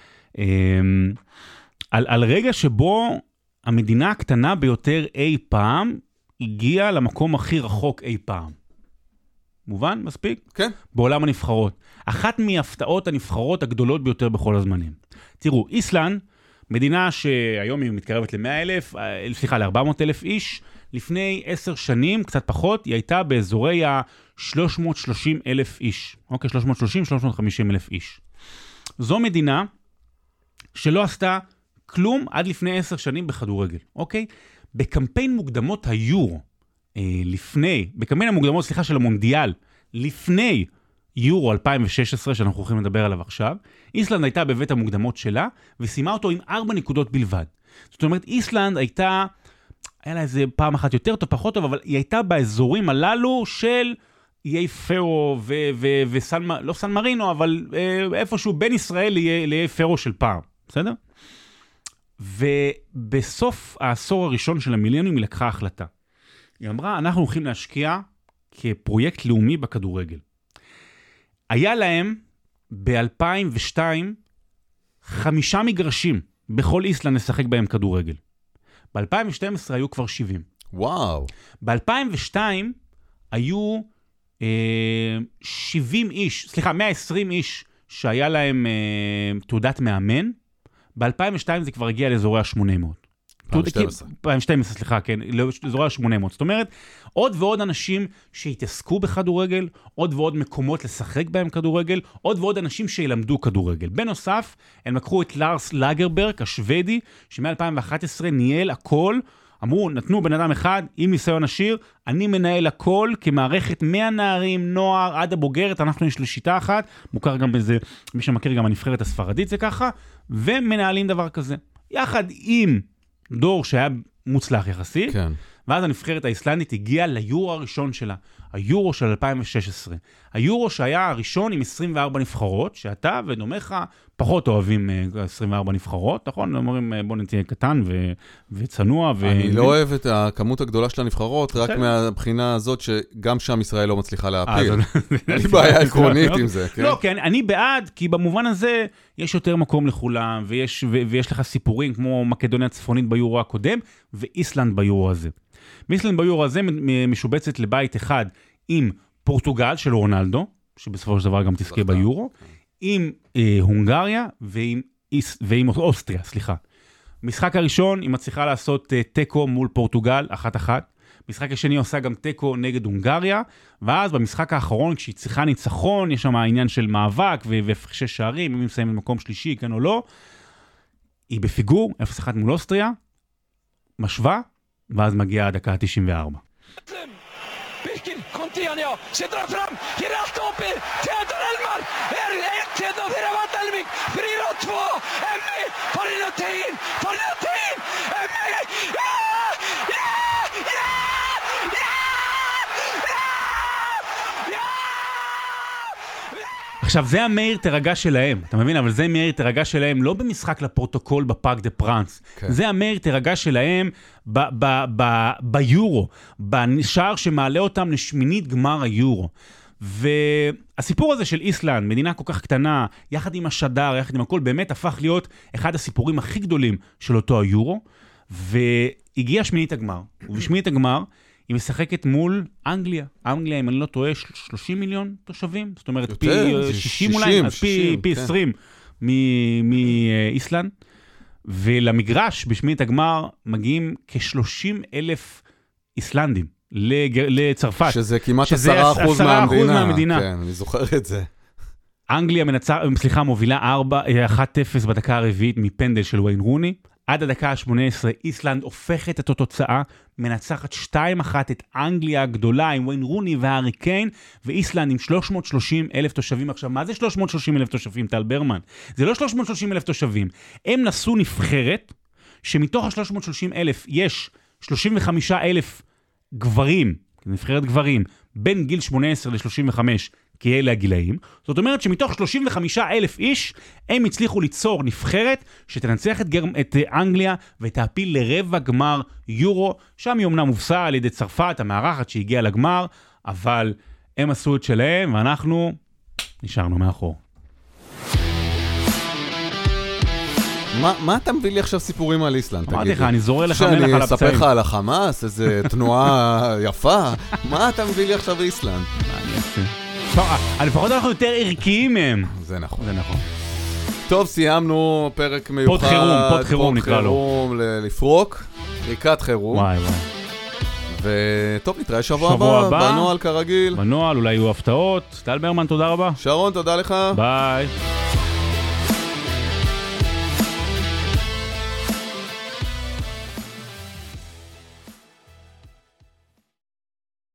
על, על רגע שבו המדינה הקטנה ביותר אי פעם, הגיעה למקום הכי רחוק אי פעם. מובן? מספיק? כן. בעולם הנבחרות. אחת מהפתעות הנבחרות הגדולות ביותר בכל הזמנים. תראו, איסלנד, מדינה שהיום היא מתקרבת ל-מאה אלף, סליחה, ל-ארבע מאות אלף איש, לפני עשר שנים, קצת פחות, היא הייתה באזורי ה-שלוש מאות ושלושים אלף איש. אוקיי, שלוש מאות ושלושים שלוש מאות וחמישים אלף איש. זו מדינה שלא עשתה כלום עד לפני עשר שנים בכדורגל, אוקיי? בקמפיין מוקדמות היורו, אה, לפני, בקמפיין המוקדמות, סליחה, של המונדיאל, לפני יורו אלפיים ושש עשרה, שאנחנו הולכים לדבר עליו עכשיו, איסלנד הייתה בבית המוקדמות שלה, וסיימה אותו עם ארבע נקודות בלבד. זאת אומרת, איסלנד הייתה, היה לה איזה פעם אחת יותר טוב, פחות טוב, אבל היא הייתה באזורים הללו של איי פרו וסן, לא סן מרינו, אבל איפשהו בין ישראל לאיי פרו של פעם, בסדר? ובסוף העשור הראשון של המילניום היא לקחה החלטה. היא אמרה, אנחנו הולכים להשקיע כפרויקט לאומי בכדורגל. היה להם ב-אלפיים ושתיים חמישה מגרשים בכל איסלנד לשחק בהם כדורגל. ב-אלפיים ושתים עשרה היו כבר שבעים. וואו. ב-אלפיים ושתיים היו אה, שבעים איש, סליחה, מאה ועשרים איש שהיה להם אה, תעודת מאמן. ב-אלפיים ושתיים זה כבר הגיע לאזורי ה-שמונה מאות. אלפיים ושתים עשרה, סליחה, כן, לאזורי ה-שמונה מאות. זאת אומרת, עוד ועוד אנשים שהתעסקו בכדורגל, עוד ועוד מקומות לשחק בהם כדורגל, עוד ועוד אנשים שילמדו כדורגל. בנוסף, הם לקחו את לארס לגרברג, השוודי, שמ-אלפיים ואחת עשרה ניהל הכל, אמרו, נתנו בן אדם אחד עם ניסיון עשיר, אני מנהל הכל כמערכת מהנערים, נוער, עד הבוגרת, אנחנו יש לשיטה אחת, מוכר גם בזה, מי שמכיר גם הנבחרת הספרדית זה ככה, ומנהלים דבר כזה. יחד עם דור שהיה מוצלח יחסי, כן. ואז הנבחרת האיסלנדית הגיעה ליורו הראשון שלה, היורו של אלפיים ושש עשרה. היורו שהיה הראשון עם עשרים וארבע נבחרות, שאתה ודומך פחות אוהבים עשרים וארבע נבחרות, נכון? אומרים בוא נתהיה קטן ו... וצנוע. ו... אני לא אוהב את הכמות הגדולה של הנבחרות, רק מהבחינה הזאת שגם שם ישראל לא מצליחה להפיל. אין לי בעיה עקרונית עם זה. לא, כן, אני בעד, כי במובן הזה יש יותר מקום לכולם, ויש, ו... ויש לך סיפורים כמו מקדוניה הצפונית ביורו הקודם, ואיסלנד ביורו הזה. ואיסלנד ביורו הזה משובצת לבית אחד עם פורטוגל של רונלדו, שבסופו של דבר גם תזכה ביורו, עם אה, הונגריה ועם, איס, ועם אוסטריה, סליחה. משחק הראשון היא מצליחה לעשות אה, טקו מול פורטוגל, אחת אחת. משחק השני עושה גם טקו נגד הונגריה, ואז במשחק האחרון, כשהיא צריכה ניצחון, יש שם העניין של מאבק והפרשי שערים, אם היא מסיימת במקום שלישי, כן או לא, היא בפיגור, אפס אחת מול אוסטריה, משווה, ואז מגיעה הדקה ה-תשעים וארבע. Birkin kom till han, ja. Sätter han fram. Ger allt upp. Theodor Elmar är ett till och fyra vatt Elming. fyra och två. Emmy får in och tin. Får in och tin. Emmy. Ja! Ja! Ja! Ja! Ja! עכשיו, זה המאיר תרגע שלהם, אתה מבין? אבל זה מאיר תרגע שלהם לא במשחק לפרוטוקול בפארק דה פרנס. כן. זה המאיר תרגע שלהם ב- ב- ב- ביורו, בשער שמעלה אותם לשמינית גמר היורו. והסיפור הזה של איסלנד, מדינה כל כך קטנה, יחד עם השדר, יחד עם הכל, באמת הפך להיות אחד הסיפורים הכי גדולים של אותו היורו, והגיע שמינית הגמר. ובשמינית הגמר, היא משחקת מול אנגליה. אנגליה, אם אני לא טועה, שלושים מיליון תושבים. זאת אומרת, פי שישים אולי, אז פי עשרים מאיסלנד. ולמגרש, בשמינית הגמר, מגיעים כ-שלושים אלף איסלנדים לצרפת. שזה כמעט עשרה אחוז מהמדינה. כן, אני זוכר את זה. אנגליה מנצח, סליחה, מובילה אחת אפס בדקה הרביעית מפנדל של ויין רוני. עד הדקה ה-שמונה עשרה, איסלנד הופכת את התוצאה, מנצחת שתיים אחת את אנגליה הגדולה עם ויין רוני והארי קיין, ואיסלנד עם שלוש מאות ושלושים אלף תושבים. עכשיו, מה זה שלוש מאות ושלושים אלף תושבים, טל ברמן? זה לא שלוש מאות ושלושים אלף תושבים. הם נסו נבחרת, שמתוך ה-שלוש מאות ושלושים אלף יש שלושים וחמישה אלף גברים, נבחרת גברים, בין גיל שמונה עשרה ל-שלושים וחמש, כי אלה הגילאים. זאת אומרת שמתוך שלושים וחמישה אלף איש, הם הצליחו ליצור נבחרת שתנצח את, גר... את אנגליה ותעפיל לרבע גמר יורו, שם היא אומנם מובסה על ידי צרפת, המארחת שהגיעה לגמר, אבל הם עשו את שלהם ואנחנו נשארנו מאחור. מה, מה אתה מביא לי עכשיו סיפורים על איסלנד? אמרתי לך, אני זורר לך מלך על הפצעים. שאני אספר לך על החמאס, איזה תנועה יפה. מה אתה מביא לי עכשיו איסלנד? מה אני אעשה? טוב, לפחות אנחנו יותר ערכיים מהם. זה נכון. זה נכון. טוב, סיימנו פרק מיוחד. פוד חירום, פוד חירום נקרא לו. פוד חירום לפרוק, ריקת חירום. וואי וואי. וטוב, נתראה שבוע הבא, בנועל כרגיל. בנועל, אולי יהיו הפתעות. טל ברמן, תודה רבה. שרון, תודה לך. ביי.